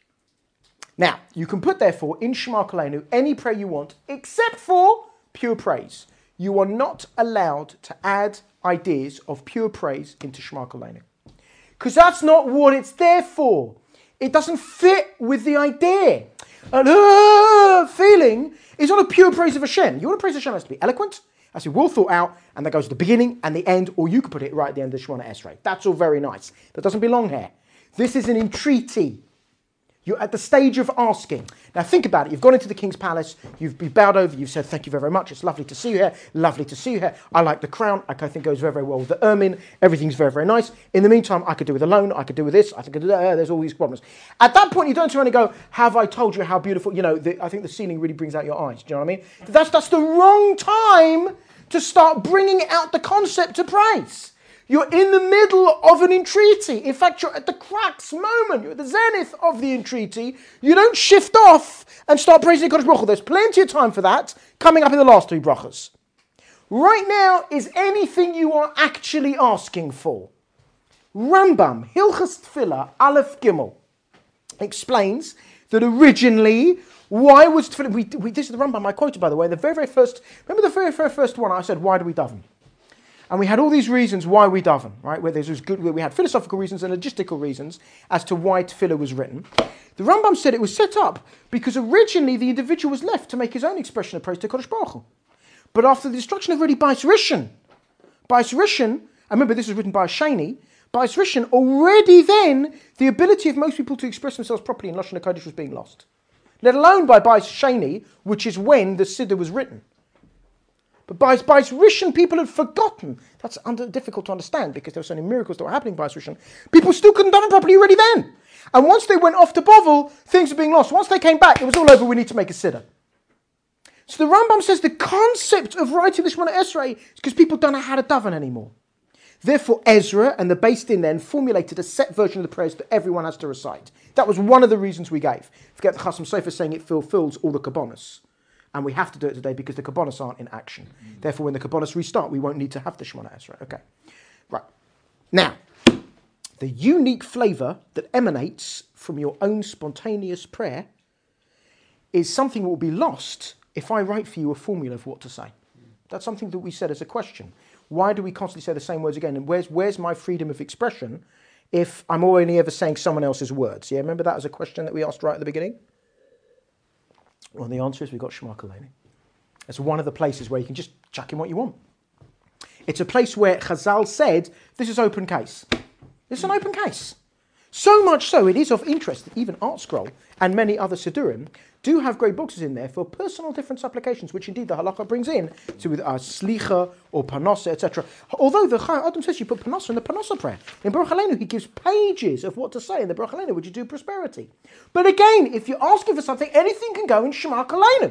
Now, you can put, therefore, in Shema Kolenu any prayer you want, except for pure praise. You are not allowed to add ideas of pure praise into Shema Kolenu. Because that's not what it's there for. It doesn't fit with the idea. An uh, feeling is not a pure praise of Hashem. You want to praise Hashem, it has to be eloquent, it has to be well thought out, and that goes to the beginning and the end, or you could put it right at the end of the Shemona Esrei. That's all very nice. That doesn't belong here. This is an entreaty. You're at the stage of asking. Now think about it. You've gone into the king's palace. You've been bowed over. You've said, thank you very, very much. It's lovely to see you here. Lovely to see you here. I like the crown. I think it goes very, very well with the ermine. Everything's very, very nice. In the meantime, I could do with a loan. I could do with this. I could do that. There's all these problems. At that point, you don't turn and go, have I told you how beautiful? You know, the, I think the ceiling really brings out your eyes. Do you know what I mean? That's, that's the wrong time to start bringing out the concept of praise. You're in the middle of an entreaty. In fact, you're at the crux moment. You're at the zenith of the entreaty. You don't shift off and start praising Kodesh Baruch Hu. There's plenty of time for that coming up in the last three brachas. Right now is anything you are actually asking for. Rambam, Hilchas Tefillah, Aleph Gimel, explains that originally, why was Tefillah... We, we, this is the Rambam I quoted, by the way. The very, very first... Remember the very, very first one I said, why do we daven? And we had all these reasons why we daven, right? Where there's good, where we had philosophical reasons and logistical reasons as to why tefillah was written. The Rambam said it was set up because originally the individual was left to make his own expression of praise to Kodesh Baruch Hu. But after the destruction of really Bais Rishon, Bais Rishon, I remember this was written by Shani, Bais Rishon, already then the ability of most people to express themselves properly in Lashon HaKodesh was being lost. Let alone by Bais Shani, which is when the Siddur was written. But by Bais Rishon, people had forgotten. That's under, difficult to understand because there were so many miracles that were happening by Bais Rishon. People still couldn't daven properly already then. And once they went off to Bovel, things were being lost. Once they came back, it was all over. We need to make a siddur. So the Rambam says the concept of writing the Shemona Esrei is because people don't know how to daven anymore. Therefore, Ezra and the Beis Din then formulated a set version of the prayers that everyone has to recite. That was one of the reasons we gave. Forget the Chasam Sofer saying it fulfills all the Kabbonos. And we have to do it today because the Kabbonos aren't in action. Mm. Therefore, when the Kabbonos restart, we won't need to have the Shemona Esrei. Okay. Right. Now, the unique flavour that emanates from your own spontaneous prayer is something that will be lost if I write for you a formula of what to say. That's something that we said as a question. Why do we constantly say the same words again? And where's where's my freedom of expression if I'm only ever saying someone else's words? Yeah, remember that as a question that we asked right at the beginning? Well, the answer is we've got Shema Kolenu. It's one of the places where you can just chuck in what you want. It's a place where Chazal said, this is open case. It's an open case. So much so, it is of interest that even Art Scroll and many other Siddurim do have great boxes in there for personal difference applications, which indeed the Halacha brings in, to with uh, Slicha or Panosa, et cetera. Although the Chai Adam says you put Panosa in the Panosa prayer. In Baruch Aleinu, he gives pages of what to say in the Baruch Aleinu, which you do prosperity. But again, if you're asking for something, anything can go in Shema Aleinu.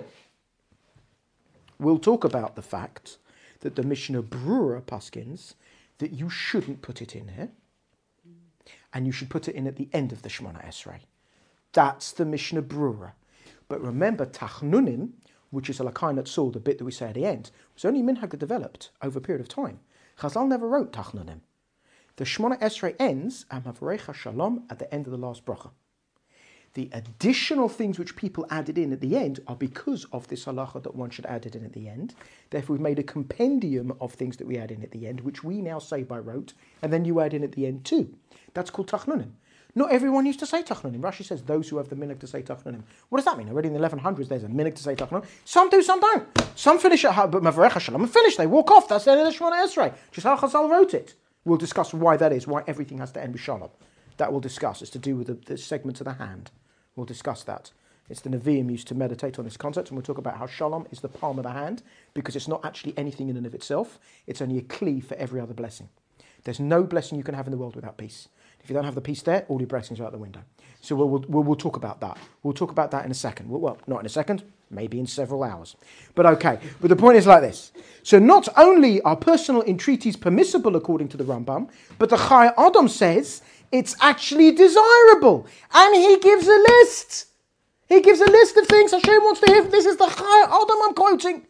We'll talk about the fact that the Mishnah Brura paskins that you shouldn't put it in here, and you should put it in at the end of the Shemona Esrei. That's the Mishnah Brura. But remember, Tachnunim, which is a Lakai Saw, the bit that we say at the end, was only minhag that developed over a period of time. Chazal never wrote Tachnunim. The Shemona Esrei ends Am Havarecha Shalom at the end of the last bracha. The additional things which people added in at the end are because of this halacha that one should add it in at the end. Therefore, we've made a compendium of things that we add in at the end, which we now say by rote, and then you add in at the end too. That's called Tachnunim. Not everyone used to say Tachnunim. Rashi says those who have the minhag to say Tachnunim. What does that mean? Already in the eleven hundreds there's a minhag to say Tachnunim. Some do, some don't. Some finish at but Mavarecha Shalom and finish. They walk off. That's the end of the Shemona Esrei. Just how Chazal wrote it. We'll discuss why that is, why everything has to end with Shalom. That we'll discuss. It's to do with the, the segment of the hand. We'll discuss that. It's the Nevi'im used to meditate on this concept, and we'll talk about how Shalom is the palm of the hand, because it's not actually anything in and of itself. It's only a kli for every other blessing. There's no blessing you can have in the world without peace. If you don't have the peace there, all your blessings are out the window. So we'll, we'll, we'll talk about that. We'll talk about that in a second. Well, well, not in a second, maybe in several hours. But okay, but the point is like this. So not only are personal entreaties permissible according to the Rambam, but the Chai Adam says it's actually desirable. And he gives a list. He gives a list of things Hashem wants to hear. This is the Chai Adam I'm quoting.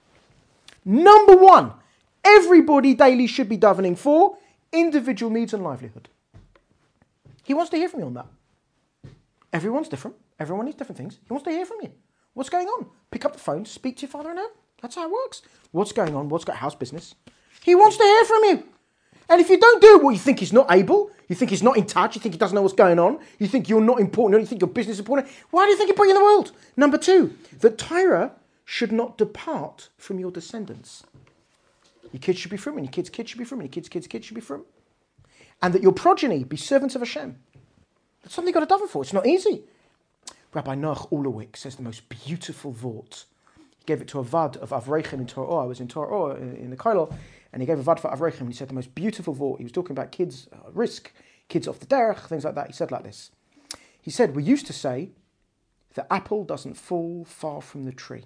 Number one, everybody daily should be davening for individual needs and livelihood. He wants to hear from you on that. Everyone's different. Everyone needs different things. He wants to hear from you. What's going on? Pick up the phone, speak to your father and her. That's how it works. What's going on? What's got house business? He wants to hear from you. And if you don't do it, well, you think he's not able, you think he's not in touch, you think he doesn't know what's going on, you think you're not important, you think your business is important, why do you think he put you in the world? Number two, that Torah should not depart from your descendants. Your kids should be from him, and your kids' kids should be from him, and your kids' kids' kids should be from him. And that your progeny be servants of Hashem. That's something you've got to daven for. It's not easy. Rabbi Noach Ulowik says the most beautiful vort. He gave it to a vad of Avreichim in Torah. I was in Torah in, in the Koilel, and he gave a vad for Avreichim, and he said the most beautiful vort. He was talking about kids' uh, risk, kids off the derech, things like that. He said like this. He said, we used to say, the apple doesn't fall far from the tree.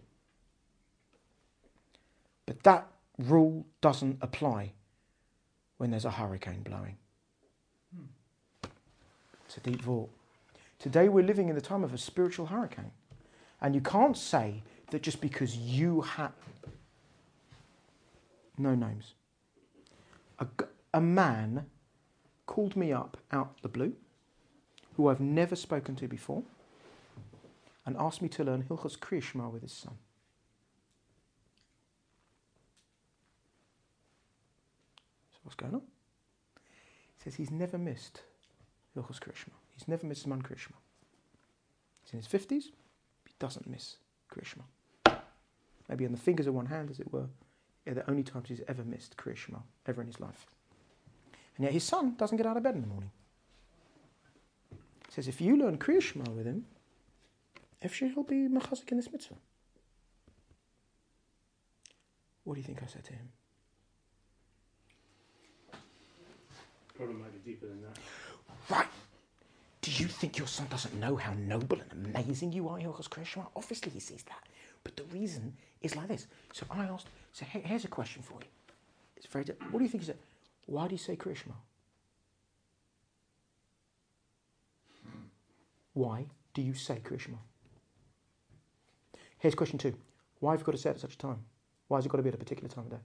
But that rule doesn't apply when there's a hurricane blowing. It's a deep thought. Today we're living in the time of a spiritual hurricane. And you can't say that just because you have... No names. A, a man called me up out the blue, who I've never spoken to before, and asked me to learn Hilchos Kriya Shema with his son. So what's going on? He says he's never missed Hilchos Kriya Shema. He's never missed Zman Kriya Shema. He's in his fifties, he doesn't miss Kriya Shema. Maybe on the fingers of one hand, as it were, are the only times he's ever missed Kriya Shema, ever in his life. And yet his son doesn't get out of bed in the morning. He says, if you learn Kriya Shema with him, Efshir he'll be mechazik in this mitzvah. What do you think I said to him? Problem might be deeper than that. Right. Do you think your son doesn't know how noble and amazing you are, Hilchos Kriya Shema? Obviously he sees that. But the reason is like this. So I asked, so hey, here's a question for you. It's very, what do you think he said? Why do you say Kriya Shema? Why do you say Kriya Shema? Here's question two. Why have you got to say it at such a time? Why has it got to be at a particular time of day?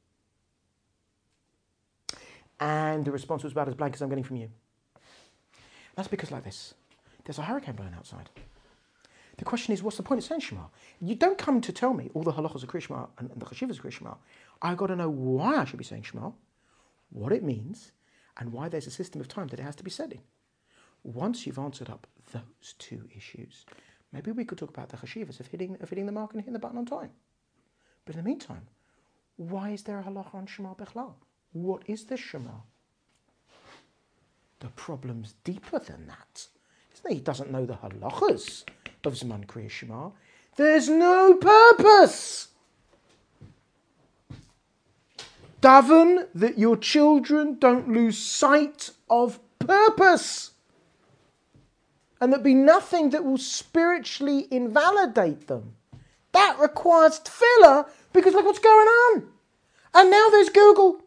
And the response was about as blank as I'm getting from you. That's because like this. There's a hurricane blowing outside. The question is, what's the point of saying Shema? You don't come to tell me all the halachas of Kriya Shema and, and the chashivas of Kriya Shema. I've got to know why I should be saying Shema, what it means, and why there's a system of time that it has to be said in. Once you've answered up those two issues, maybe we could talk about the chashivas of hitting, of hitting the mark and hitting the button on time. But in the meantime, why is there a halacha on Shema Bechlal? What is the Shema? The problem's deeper than that. Isn't it? He doesn't know the halachas of Zman Kriya Shema. There's no purpose. Daven that your children don't lose sight of purpose. And there be nothing that will spiritually invalidate them. That requires tefillah, because look what's going on. And now there's Google.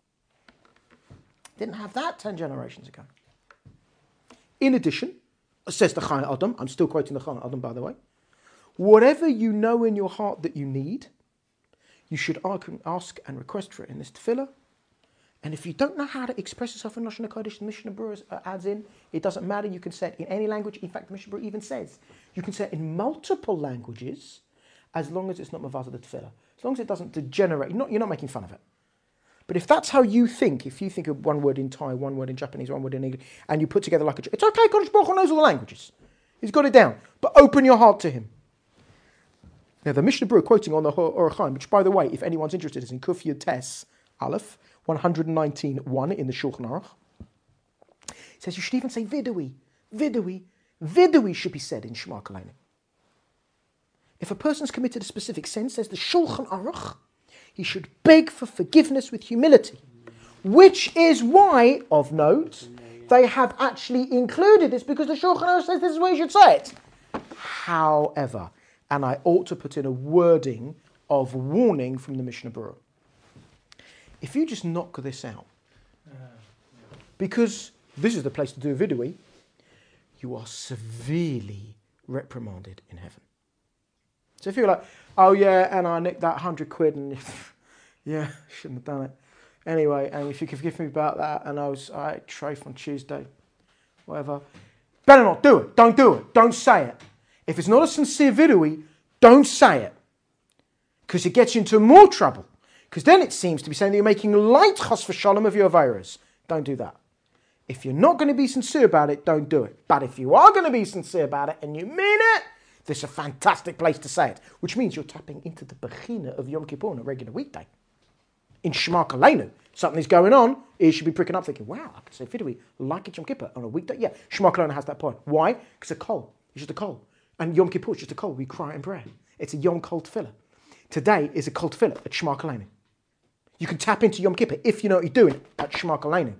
Didn't have that ten generations ago. In addition, says the Chaim Adam, I'm still quoting the Chaim Adam by the way, whatever you know in your heart that you need, you should ask and request for it in this tefillah. And if you don't know how to express yourself in Lashon HaKodesh, the Mishnah Berurah adds in, it doesn't matter, you can say it in any language. In fact, the Mishnah Berurah even says, you can say it in multiple languages, as long as it's not mavazah the tefillah. As long as it doesn't degenerate, you're not, you're not making fun of it. But if that's how you think, if you think of one word in Thai, one word in Japanese, one word in English, and you put together like a... It's okay, Kodesh Baruch Hu knows all the languages. He's got it down. But open your heart to him. Now, the Mishnah Berurah quoting on the Orach Chaim, which, by the way, if anyone's interested, is in Kuf Yud Tes Aleph, one nineteen one in the Shulchan Aruch. It says you should even say vidui, vidui, vidui should be said in Shema Kaleinu. If a person's committed a specific sin, says the Shulchan Aruch, he should beg for forgiveness with humility, which is why, of note, they have actually included this, because the Shulchan Aruch says this is where you should say it. However, and I ought to put in a wording of warning from the Mishnah Berurah. If you just knock this out, because this is the place to do a vidui, you are severely reprimanded in heaven. So if you're like, oh yeah, and I nicked that hundred quid, and yeah, shouldn't have done it. Anyway, and if you could forgive me about that, and I was, I ate treif on Tuesday, whatever. Better not do it. Don't do it. Don't say it. If it's not a sincere vidui, don't say it. Because it gets you into more trouble. Because then it seems to be saying that you're making light chas v'shalom of your virus. Don't do that. If you're not going to be sincere about it, don't do it. But if you are going to be sincere about it and you mean it, this is a fantastic place to say it. Which means you're tapping into the bechina of Yom Kippur on a regular weekday. In Shema Kaleinu, something's going on, you should be pricking up thinking, wow, I can say vidui like it Yom Kippur on a weekday. Yeah, Shema Kaleinu has that point. Why? Because it's a kol. It's just a kol. And Yom Kippur is just a kol. We cry and pray. It's a Yom Kol Tefillah. Today is a Kol Tefillah at Shema Kaleinu. You can tap into Yom Kippur if you know what you're doing at Shema Kaleinu.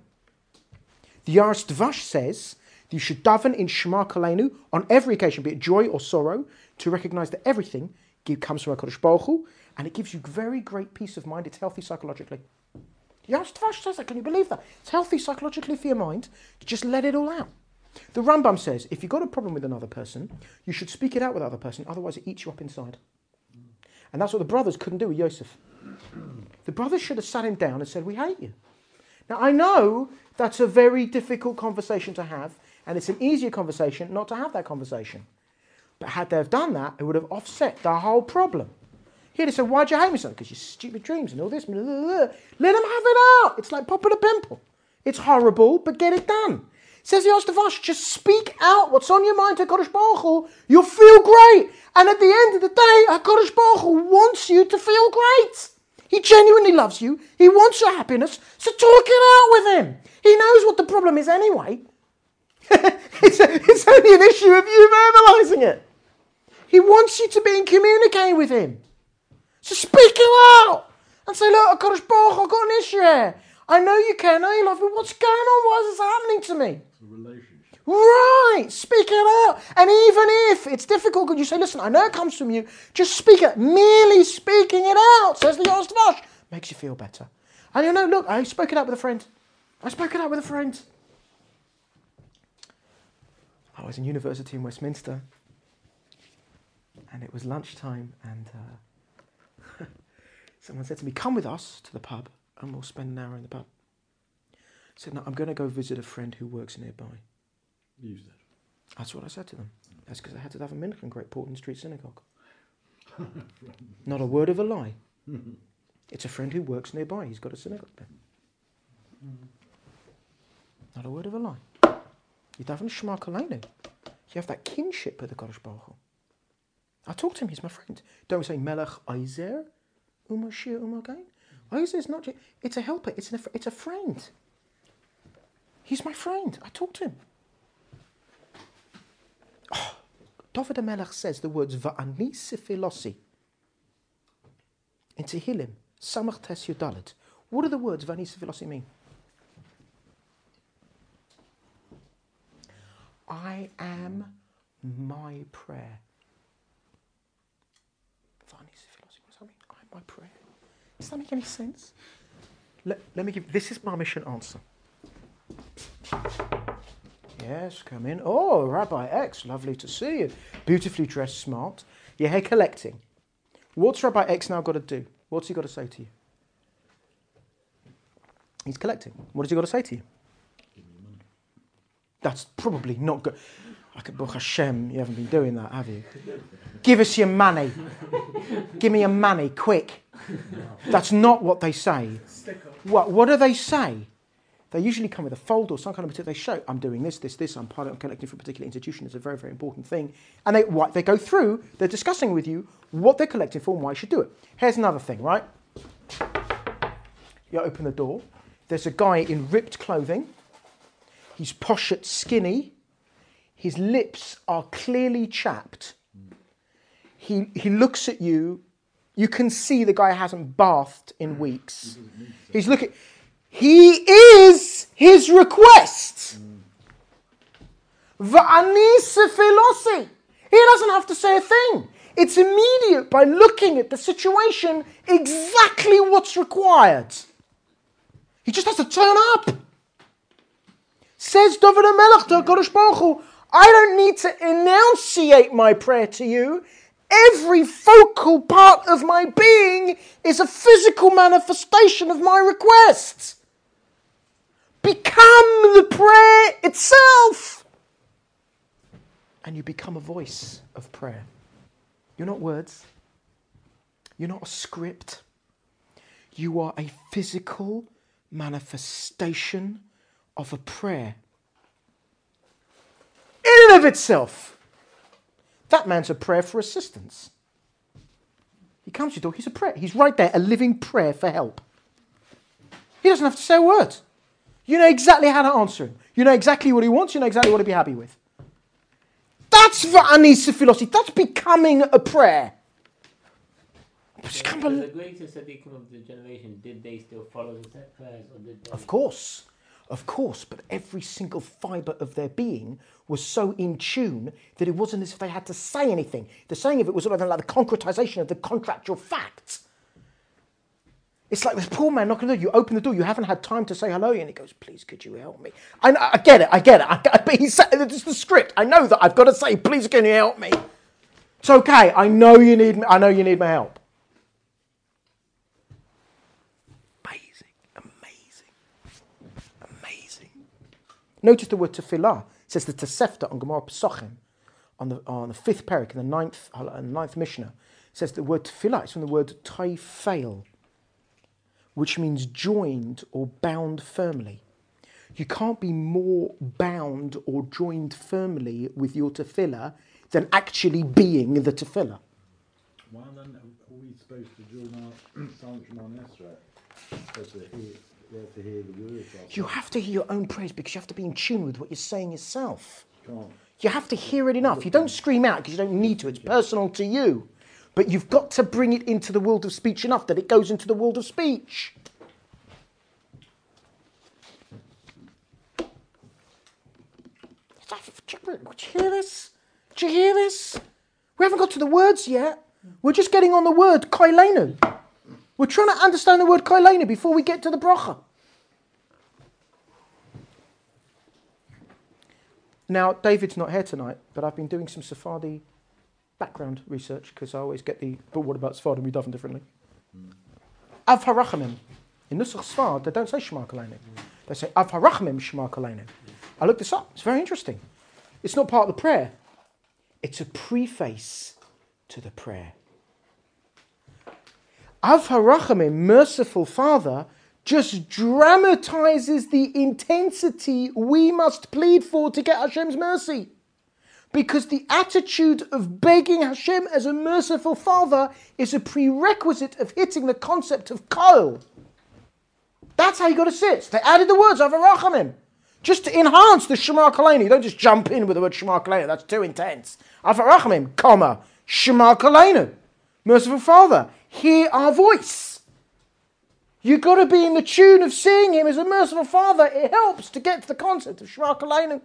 The Yaris Dvash says that you should daven in Shema Kaleinu on every occasion, be it joy or sorrow, to recognize that everything comes from HaKadosh Baruch Hu, and it gives you very great peace of mind. It's healthy psychologically. The Yaris Dvash says that. Can you believe that? It's healthy psychologically for your mind to just let it all out. The Rambam says, if you've got a problem with another person, you should speak it out with the other person, otherwise it eats you up inside. And that's what the brothers couldn't do with Yosef. The brothers should have sat him down and said, we hate you. Now, I know that's a very difficult conversation to have, and it's an easier conversation not to have that conversation. But had they have done that, it would have offset the whole problem. Here they said, why'd you hate me so? Because your stupid dreams and all this. Blah, blah, blah. Let them have it out. It's like popping a pimple. It's horrible, but get it done. Says the Ostavash, just speak out what's on your mind to HaKadosh Baruch Hu. You'll feel great. And at the end of the day, HaKadosh Baruch Hu wants you to feel great. He genuinely loves you. He wants your happiness. So talk it out with him. He knows what the problem is anyway. it's, a, it's only an issue of you verbalizing it. He wants you to be in communicating with him. So speak it out. And say, look, HaKadosh Baruch Hu, I've got an issue here. I know you care, I know you love me. What's going on? Why is this happening to me? It's a relationship. Right, speak it out. And even if it's difficult, could you say, listen, I know it comes from you, just speak it. Merely speaking it out, says the Yostavash, makes you feel better. And you know, look, I spoke it out with a friend. I spoke it out with a friend. I was in university in Westminster, and it was lunchtime, and uh, someone said to me, come with us to the pub, and we'll spend an hour in the pub. I said, no, I'm going to go visit a friend who works nearby. Use that. That's what I said to them. That's because they had to have a mincha in Great Portland Street Synagogue. Not a word of a lie. It's a friend who works nearby. He's got a synagogue there. Not a word of a lie. You daven Shema Koleinu. You have that kinship with the Kodesh Baruch Hu. I talk to him. He's my friend. Don't we say Melech Aizer, Umashir Umagain? Aizer is not just, it's a helper. It's an, it's a friend. He's my friend. I talk to him. Oh, David HaMelech says the words Va'ani Sifilosi in Tehillim, Samach Tes Yudalet. What do the words Va'ani Sifilosi mean? I am my prayer. Va'ani Sifilosi, what does that mean? I am my prayer. Does that make any sense? Let, let me give, this is my mission answer. Yes, come in. Oh, Rabbi X, lovely to see you. Beautifully dressed, smart. You're here collecting. What's Rabbi X now got to do? What's he got to say to you? He's collecting. What has he got to say to you? That's probably not good. Like a Baruch Hashem, you haven't been doing that, have you? Give us your money. Give me your money, quick. That's not what they say. What, what do they say? They usually come with a folder or some kind of material. They show, I'm doing this, this, this. I'm part of, I'm collecting for a particular institution. It's a very, very important thing. And they what, they go through, they're discussing with you what they're collecting for and why you should do it. Here's another thing, right? You open the door. There's a guy in ripped clothing. He's posh at skinny. His lips are clearly chapped. He, he looks at you. You can see the guy hasn't bathed in weeks. He's looking... He is his request. Va'ani sefilosi. He doesn't have to say a thing. It's immediate by looking at the situation exactly what's required. He just has to turn up. Says David HaMelech to HaKadosh Baruch Hu, I don't need to enunciate my prayer to you. Every focal part of my being is a physical manifestation of my request. Become the prayer itself. And you become a voice of prayer. You're not words. You're not a script. You are a physical manifestation of a prayer. In and of itself. That man's a prayer for assistance. He comes to your door, he's a prayer. He's right there, a living prayer for help. He doesn't have to say a word. You know exactly how to answer him. You know exactly what he wants. You know exactly what to be happy with. That's Va'ani Sefilosi. That's becoming a prayer. Yeah, the greatest tzaddikim of the generation, did they still follow the set prayers? Or did they? Of course. Of course. But every single fibre of their being was so in tune that it wasn't as if they had to say anything. The saying of it was sort of like the concretization of the contractual facts. It's like this poor man knocking on the door. You open the door, you haven't had time to say hello, and he goes, please, could you help me? I, I get it, I get it. I, I, but he's, it's the script. I know that I've got to say, please, can you help me? It's okay. I know you need me. I know you need my help. Amazing, amazing, amazing. Notice the word tefillah. It says the Tosefta on Gemara Pesachim, on the on the fifth parak in the ninth, uh, ninth Mishnah. It says the word tefillah. It's from the word taifel, which means joined or bound firmly. You can't be more bound or joined firmly with your tefillah than actually being the tefillah. Why then are we supposed to join our Silent Shemon Esrei? Supposed to hear, we have to hear the words. You have to hear your own praise because you have to be in tune with what you're saying yourself. Can't. You have to hear it enough. You don't scream out because you don't need to. It's personal to you. But you've got to bring it into the world of speech enough that it goes into the world of speech. Did you hear this? Did you hear this? We haven't got to the words yet. We're just getting on the word koilenu. We're trying to understand the word koilenu before we get to the bracha. Now, David's not here tonight, but I've been doing some Sephardi background research because I always get the, but what about Sephardi? We daven differently. Mm. Av harachamim. In Nusach Sfard, they don't say Shema Koleinu. Mm. They say Av harachamim Shema Koleinu. I looked this up. It's very interesting. It's not part of the prayer. It's a preface to the prayer. Av HaRachamim, merciful Father, just dramatizes the intensity we must plead for to get Hashem's mercy. Because the attitude of begging Hashem as a merciful Father is a prerequisite of hitting the concept of kol. That's how you got to sit. They added the words Av HaRachamim just to enhance the Shema Koleinu. You don't just jump in with the word Shema Koleinu. That's too intense. Av HaRachamim, comma, Shema Koleinu. Merciful Father, hear our voice. You've got to be in the tune of seeing Him as a merciful Father. It helps to get to the concept of Shema Koleinu.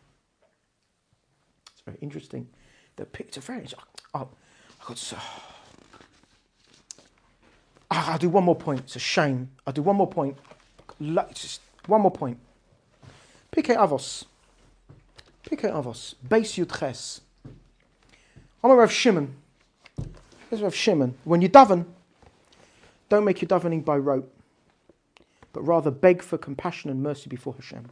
It's very interesting. The picture, very. Oh, I got so. Oh, I'll do one more point. It's a shame. I'll do one more point. Just one more point. Pikei Avos. Pikei Avos. Beis Yud Ches. I'm a Rav Shimon. Here's Rav Shimon. When you daven, don't make your davening by rote, but rather beg for compassion and mercy before Hashem.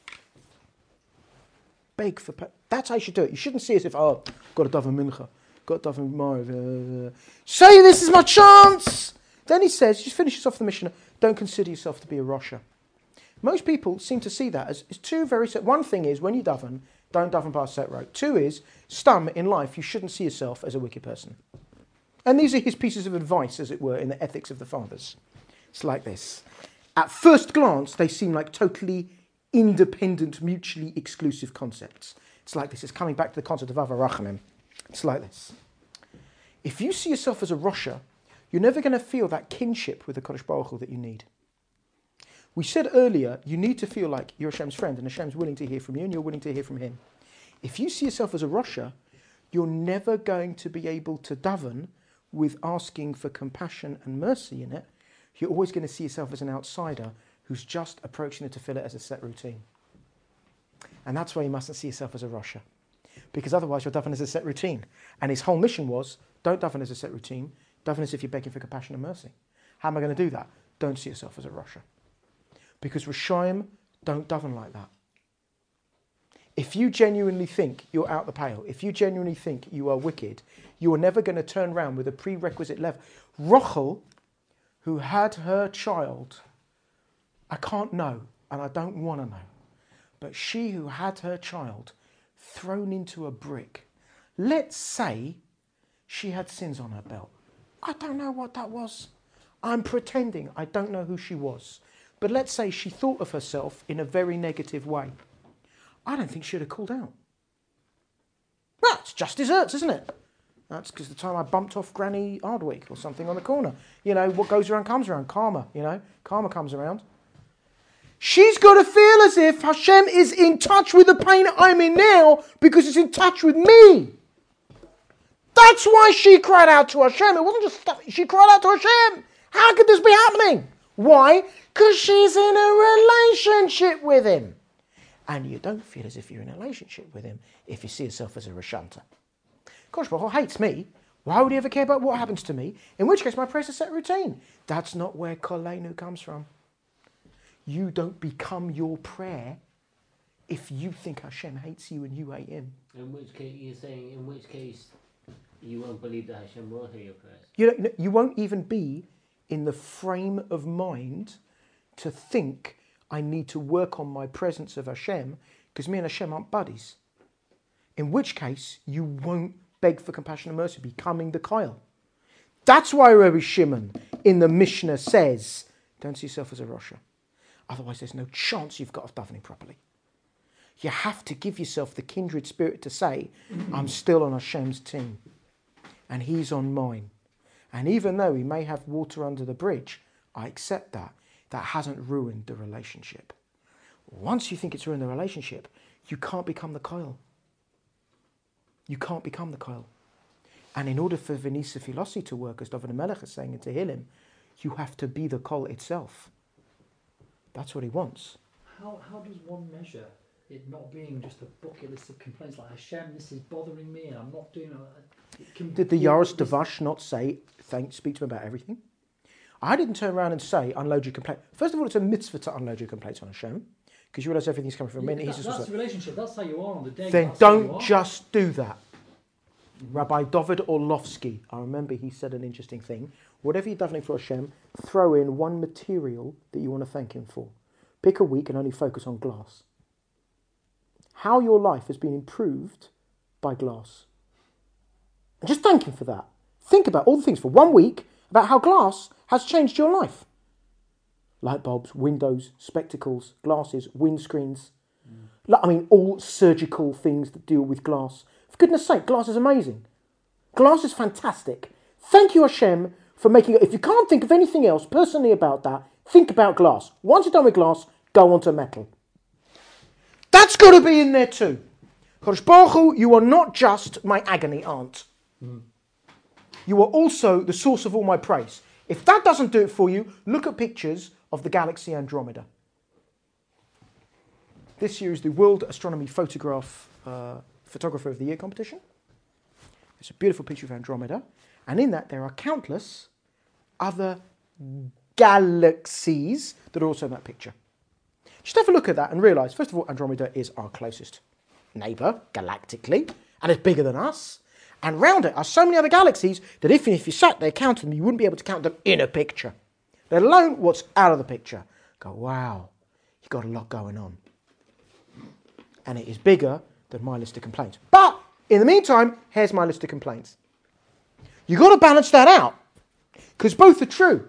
Beg for... Pa- That's how you should do it. You shouldn't see it as if, oh, got to daven mincha, got to daven Mariv. Uh, say this is my chance! Then he says, just finishes off the mission, don't consider yourself to be a Rosha. Most people seem to see that as, as two very... Set. One thing is, when you daven, don't daven past set rote. Two is, stum, in life, you shouldn't see yourself as a wicked person. And these are his pieces of advice, as it were, in the ethics of the fathers. It's like this. At first glance, they seem like totally independent, mutually exclusive concepts. It's like this. It's coming back to the concept of Av HaRachamim. It's like this. If you see yourself as a Rosha, you're never going to feel that kinship with the Kodesh Baruch Hu that you need. We said earlier, you need to feel like you're Hashem's friend, and Hashem's willing to hear from you, and you're willing to hear from Him. If you see yourself as a Rosha, you're never going to be able to daven with asking for compassion and mercy in it. You're always going to see yourself as an outsider who's just approaching the tefillah as a set routine. And that's why you mustn't see yourself as a Rosha. Because otherwise you're daven as a set routine. And his whole mission was, don't daven as a set routine, daven as if you're begging for compassion and mercy. How am I going to do that? Don't see yourself as a Rosha. Because Rishayim don't daven like that. If you genuinely think you're out the pale, if you genuinely think you are wicked, you are never going to turn around with a prerequisite level. Rachel, who had her child, I can't know, and I don't want to know, but she who had her child thrown into a brick, let's say she had sins on her belt. I don't know what that was. I'm pretending I don't know who she was. But let's say she thought of herself in a very negative way. I don't think she'd have called out. That's just desserts, isn't it? That's because the time I bumped off Granny Hardwick or something on the corner. You know, what goes around comes around. Karma, you know. Karma comes around. She's got to feel as if Hashem is in touch with the pain I'm in now because it's in touch with me. That's why she cried out to Hashem. It wasn't just stuff. She cried out to Hashem. How could this be happening? Why? Because she's in a relationship with Him. And you don't feel as if you're in a relationship with Him if you see yourself as a Rashanta. Kodesh Baruch Hu hates me. Why would He ever care about what happens to me? In which case, my prayer is a set routine. That's not where Koleinu comes from. You don't become your prayer if you think Hashem hates you and you hate Him. In which case, you're saying, in which case, you won't believe that Hashem will hear your prayers. You know, you won't even be in the frame of mind to think I need to work on my presence of Hashem because me and Hashem aren't buddies. In which case, you won't beg for compassion and mercy, becoming the Kyle. That's why Rabbi Shimon in the Mishnah says, don't see yourself as a Rosha. Otherwise, there's no chance you've got of davening properly. You have to give yourself the kindred spirit to say, I'm still on Hashem's team and He's on mine. And even though He may have water under the bridge, I accept that. That hasn't ruined the relationship. Once you think it's ruined the relationship, you can't become the Kyle. You can't become the Kyle. And in order for Venisa Philosophy to work, as David Melech is saying in Tehillim, you have to be the Kol itself. That's what he wants. How how does one measure it not being just a bucket list of complaints like Hashem, this is bothering me and I'm not doing it? Can, Did the Yaros Davash not say, thank, speak to him about everything? I didn't turn around and say, unload your complaint. First of all, it's a mitzvah to unload your complaints on Hashem, because you realise everything's coming from yeah, him. That, that's the relationship. That's how you are on the day. Then that's how you don't are. just do that. Rabbi David Orlovsky, I remember he said an interesting thing. Whatever you're davening for Hashem, throw in one material that you want to thank him for. Pick a week and only focus on glass. How your life has been improved by glass. And just thank him for that. Think about all the things for one week about how glass has changed your life. Light bulbs, windows, spectacles, glasses, windscreens. Mm. I mean, all surgical things that deal with glass. For goodness sake, glass is amazing. Glass is fantastic. Thank you, Hashem, for making it. If you can't think of anything else personally about that, think about glass. Once you're done with glass, go on to metal. That's got to be in there too. Kodesh Baruch Hu, you are not just my agony aunt. Mm. You are also the source of all my praise. If that doesn't do it for you, look at pictures of the galaxy Andromeda. This year is the World Astronomy Photograph uh, Photographer of the Year competition. It's a beautiful picture of Andromeda. And in that, there are countless other galaxies that are also in that picture. Just have a look at that and realise, first of all, Andromeda is our closest neighbour, galactically, and it's bigger than us. And round it are so many other galaxies that even if you sat there counting them, you wouldn't be able to count them in a picture. Let alone what's out of the picture. Go, wow, you've got a lot going on. And it is bigger than my list of complaints. But, in the meantime, here's my list of complaints. You've got to balance that out, because both are true.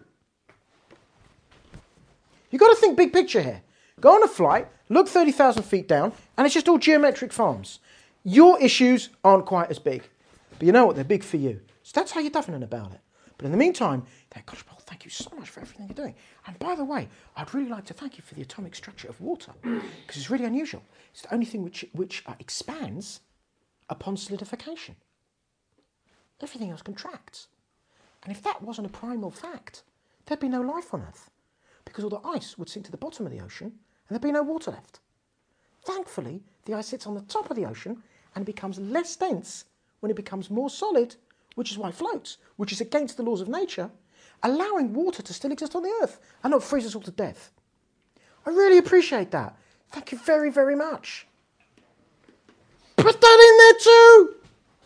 You've got to think big picture here. Go on a flight, look thirty thousand feet down, and it's just all geometric farms. Your issues aren't quite as big. But you know what? They're big for you. So that's how you're davening about it. But in the meantime, thank God, thank you so much for everything you're doing. And by the way, I'd really like to thank you for the atomic structure of water, because it's really unusual. It's the only thing which, which uh, expands upon solidification. Everything else contracts. And if that wasn't a primal fact, there'd be no life on Earth, because all the ice would sink to the bottom of the ocean, and there'd be no water left. Thankfully, the ice sits on the top of the ocean, and becomes less dense when it becomes more solid, which is why it floats, which is against the laws of nature, allowing water to still exist on the Earth and not freeze us all to death. I really appreciate that. Thank you very, very much. Put that in there too.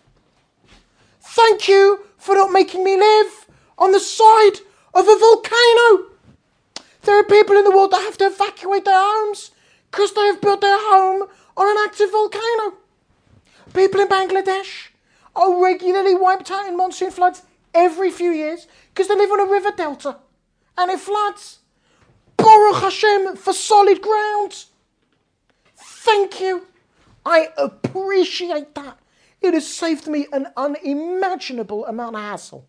Thank you for not making me live on the side of a volcano. There are people in the world that have to evacuate their homes because they have built their home on an active volcano. People in Bangladesh are regularly wiped out in monsoon floods every few years because they live on a river delta and it floods. Baruch Hashem for solid ground. Thank you. I appreciate that. It has saved me an unimaginable amount of hassle.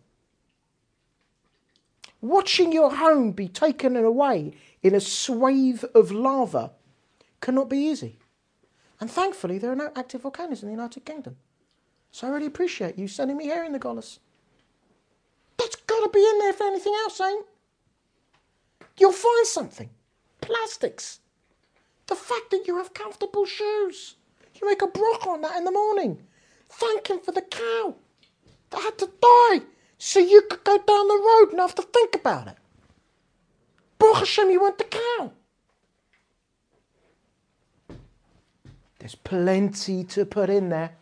Watching your home be taken away in a swathe of lava cannot be easy. And thankfully, there are no active volcanoes in the United Kingdom. So I really appreciate you sending me here in the Golas. That's got to be in there if anything else ain't. You'll find something. Plastics. The fact that you have comfortable shoes. You make a broch on that in the morning. Thank him for the cow that had to die so you could go down the road and have to think about it. Baruch Hashem, you weren't the cow. There's plenty to put in there.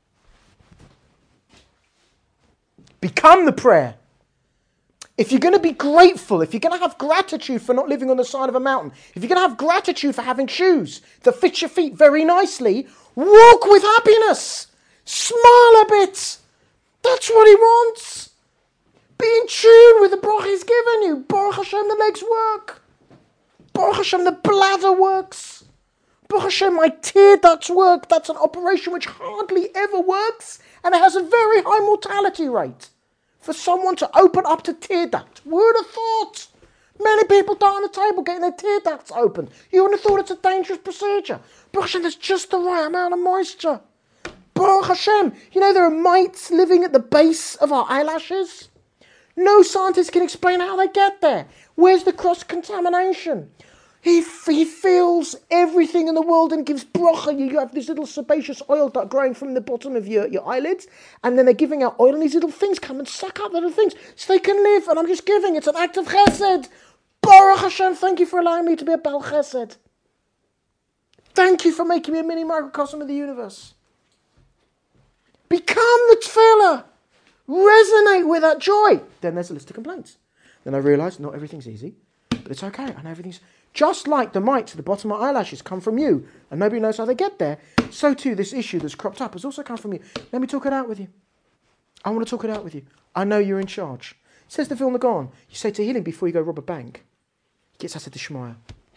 Become the prayer. If you're going to be grateful, if you're going to have gratitude for not living on the side of a mountain, if you're going to have gratitude for having shoes that fit your feet very nicely, walk with happiness. Smile a bit. That's what he wants. Be in tune with the bracha he's given you. Baruch Hashem, the legs work. Baruch Hashem, the bladder works. Baruch Hashem, my tear ducts work. That's an operation which hardly ever works, and it has a very high mortality rate. For someone to open up to tear duct. Who would have thought? Many people die on the table getting their tear ducts opened. You wouldn't have thought it's a dangerous procedure. Baruch Hashem, there's just the right amount of moisture. Baruch Hashem, you know there are mites living at the base of our eyelashes? No scientist can explain how they get there. Where's the cross-contamination? He, he feels everything in the world and gives bracha. You have this little sebaceous oil duct growing from the bottom of your, your eyelids, and then they're giving out oil, and these little things come and suck up little things so they can live. And I'm just giving. It's an act of chesed. Baruch Hashem, thank you for allowing me to be a Baal Chesed. Thank you for making me a mini microcosm of the universe. Become the tefillah. Resonate with that joy. Then there's a list of complaints. Then I realised not everything's easy, but it's okay. I know everything's... Just like the mites at the bottom of my eyelashes come from you, and nobody knows how they get there, so too this issue that's cropped up has also come from you. Let me talk it out with you. I want to talk it out with you. I know you're in charge. It says the Vilna Gaon. You say to Tehillim before you go rob a bank. He gets us at the Shemaiah.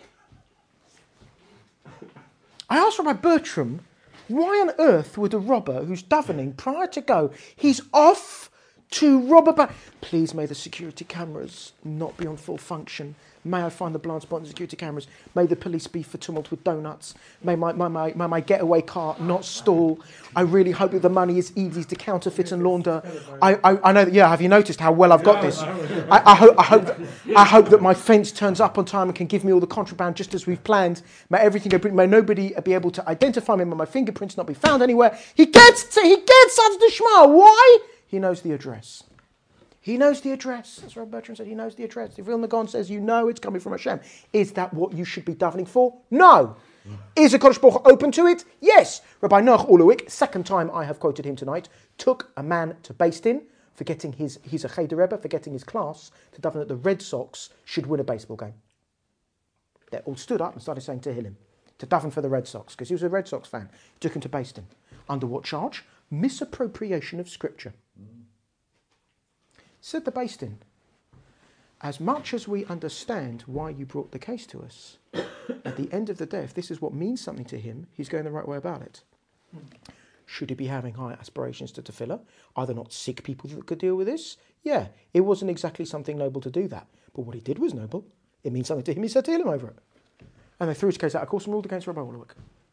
I asked Rabbi Bertram, why on earth would a robber who's davening prior to go, he's off to rob a bank. Please may the security cameras not be on full function. May I find the blind spot in the security cameras. May the police be for tumult with donuts. May my, my, my, my, my getaway car not stall. I really hope that the money is easy to counterfeit and launder. I, I, I know that, yeah, have you noticed how well I've got this? I, I, hope, I, hope that, I hope that my fence turns up on time and can give me all the contraband just as we've planned. May everything go, may nobody be able to identify me, may my fingerprints not be found anywhere. He gets to, he gets out of the Shema. Why? He knows the address. He knows the address. That's what Bertrand said. He knows the address. If Vilna Gaon says you know it's coming from Hashem, is that what you should be davening for? No. Is a Kodesh Baruch Hu open to it? Yes. Rabbi Noach Ulowik, second time I have quoted him tonight, took a man to Beis Din, forgetting his, he's a Cheder Rebbe, forgetting his class, to daven that the Red Sox should win a baseball game. They all stood up and started saying Tehillim, to daven for the Red Sox, because he was a Red Sox fan. He took him to Beis Din. Under what charge? Misappropriation of Scripture. Said the Beis Din, as much as we understand why you brought the case to us, at the end of the day, if this is what means something to him, he's going the right way about it. Should he be having high aspirations to tefillah? Are there not sick people that could deal with this? Yeah, it wasn't exactly something noble to do that. But what he did was noble. It means something to him. He said Tehillim over it. And they threw his case out of course and ruled against Rabbi Ulowik.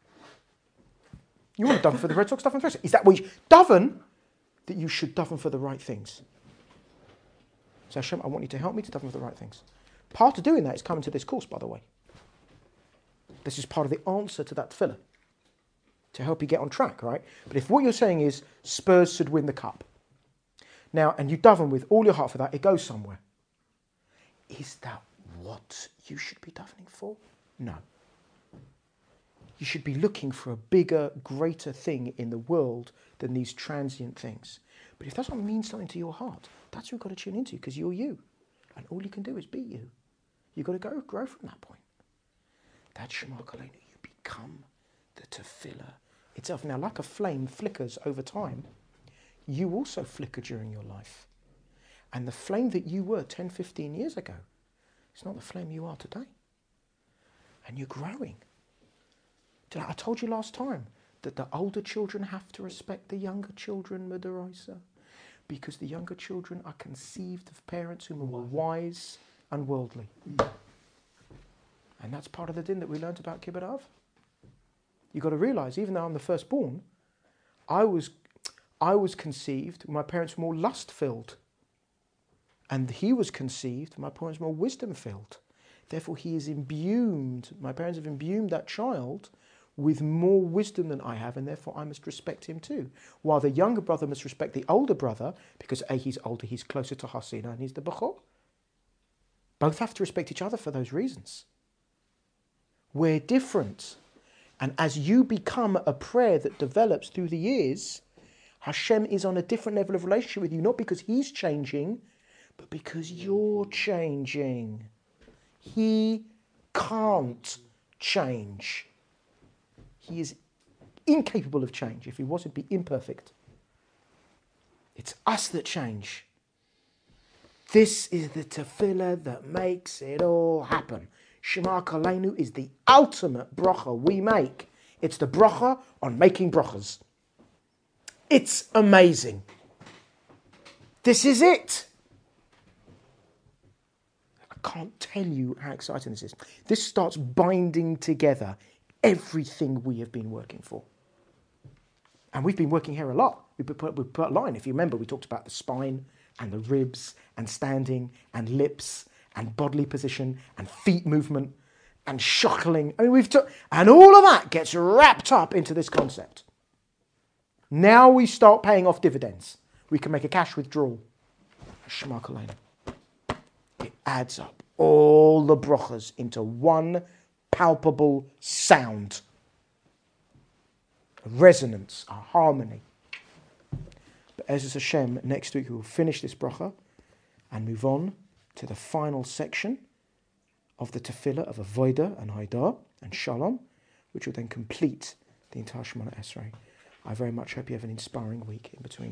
You want to daven for the Red Sox, daven for the Is that what you daven? That you should daven for the right things. So Hashem, I want you to help me to daven for the right things. Part of doing that is coming to this course, by the way. This is part of the answer to that tefillah. To help you get on track, right? But if what you're saying is Spurs should win the cup. Now, and you daven with all your heart for that, it goes somewhere. Is that what you should be davening for? No. You should be looking for a bigger, greater thing in the world than these transient things. But if that's what means something to your heart, that's what you've got to tune into, because you're you. And all you can do is be you. You've got to go grow from that point. That's Shema Kolenu. You become the tefillah itself. Now, like a flame flickers over time, you also flicker during your life. And the flame that you were ten, fifteen years ago is not the flame you are today. And you're growing. Did I, I told you last time that the older children have to respect the younger children, Madaraisa, because the younger children are conceived of parents whom are wise and worldly. And that's part of the din that we learnt about Kibbutz Av. You've got to realise, even though I'm the firstborn, I was, I was conceived, my parents were more lust-filled. And he was conceived, my parents were more wisdom-filled. Therefore, he is imbued, my parents have imbued that child with more wisdom than I have, and therefore I must respect him too. While the younger brother must respect the older brother, because A, he's older, he's closer to Hasina, and he's the Bechor. Both have to respect each other for those reasons. We're different. And as you become a prayer that develops through the years, Hashem is on a different level of relationship with you, not because he's changing, but because you're changing. He can't change. He is incapable of change. If he was, he'd be imperfect. It's us that change. This is the tefillah that makes it all happen. Shema Kolenu is the ultimate bracha we make. It's the bracha on making brachas. It's amazing. This is it. I can't tell you how exciting this is. This starts binding together everything we have been working for. And we've been working here a lot. We put, we put a line. If you remember, we talked about the spine and the ribs and standing and lips and bodily position and feet movement and shuckling. I mean, we've took, and all of that gets wrapped up into this concept. Now we start paying off dividends. We can make a cash withdrawal. Shema Kolenu. It adds up all the brachas into one palpable sound. A resonance, a harmony. But Ezra Hashem, next week we will finish this bracha and move on to the final section of the tefillah of Avodah and Haidah and Shalom, which will then complete the entire Shemona Esrei. I very much hope you have an inspiring week in between.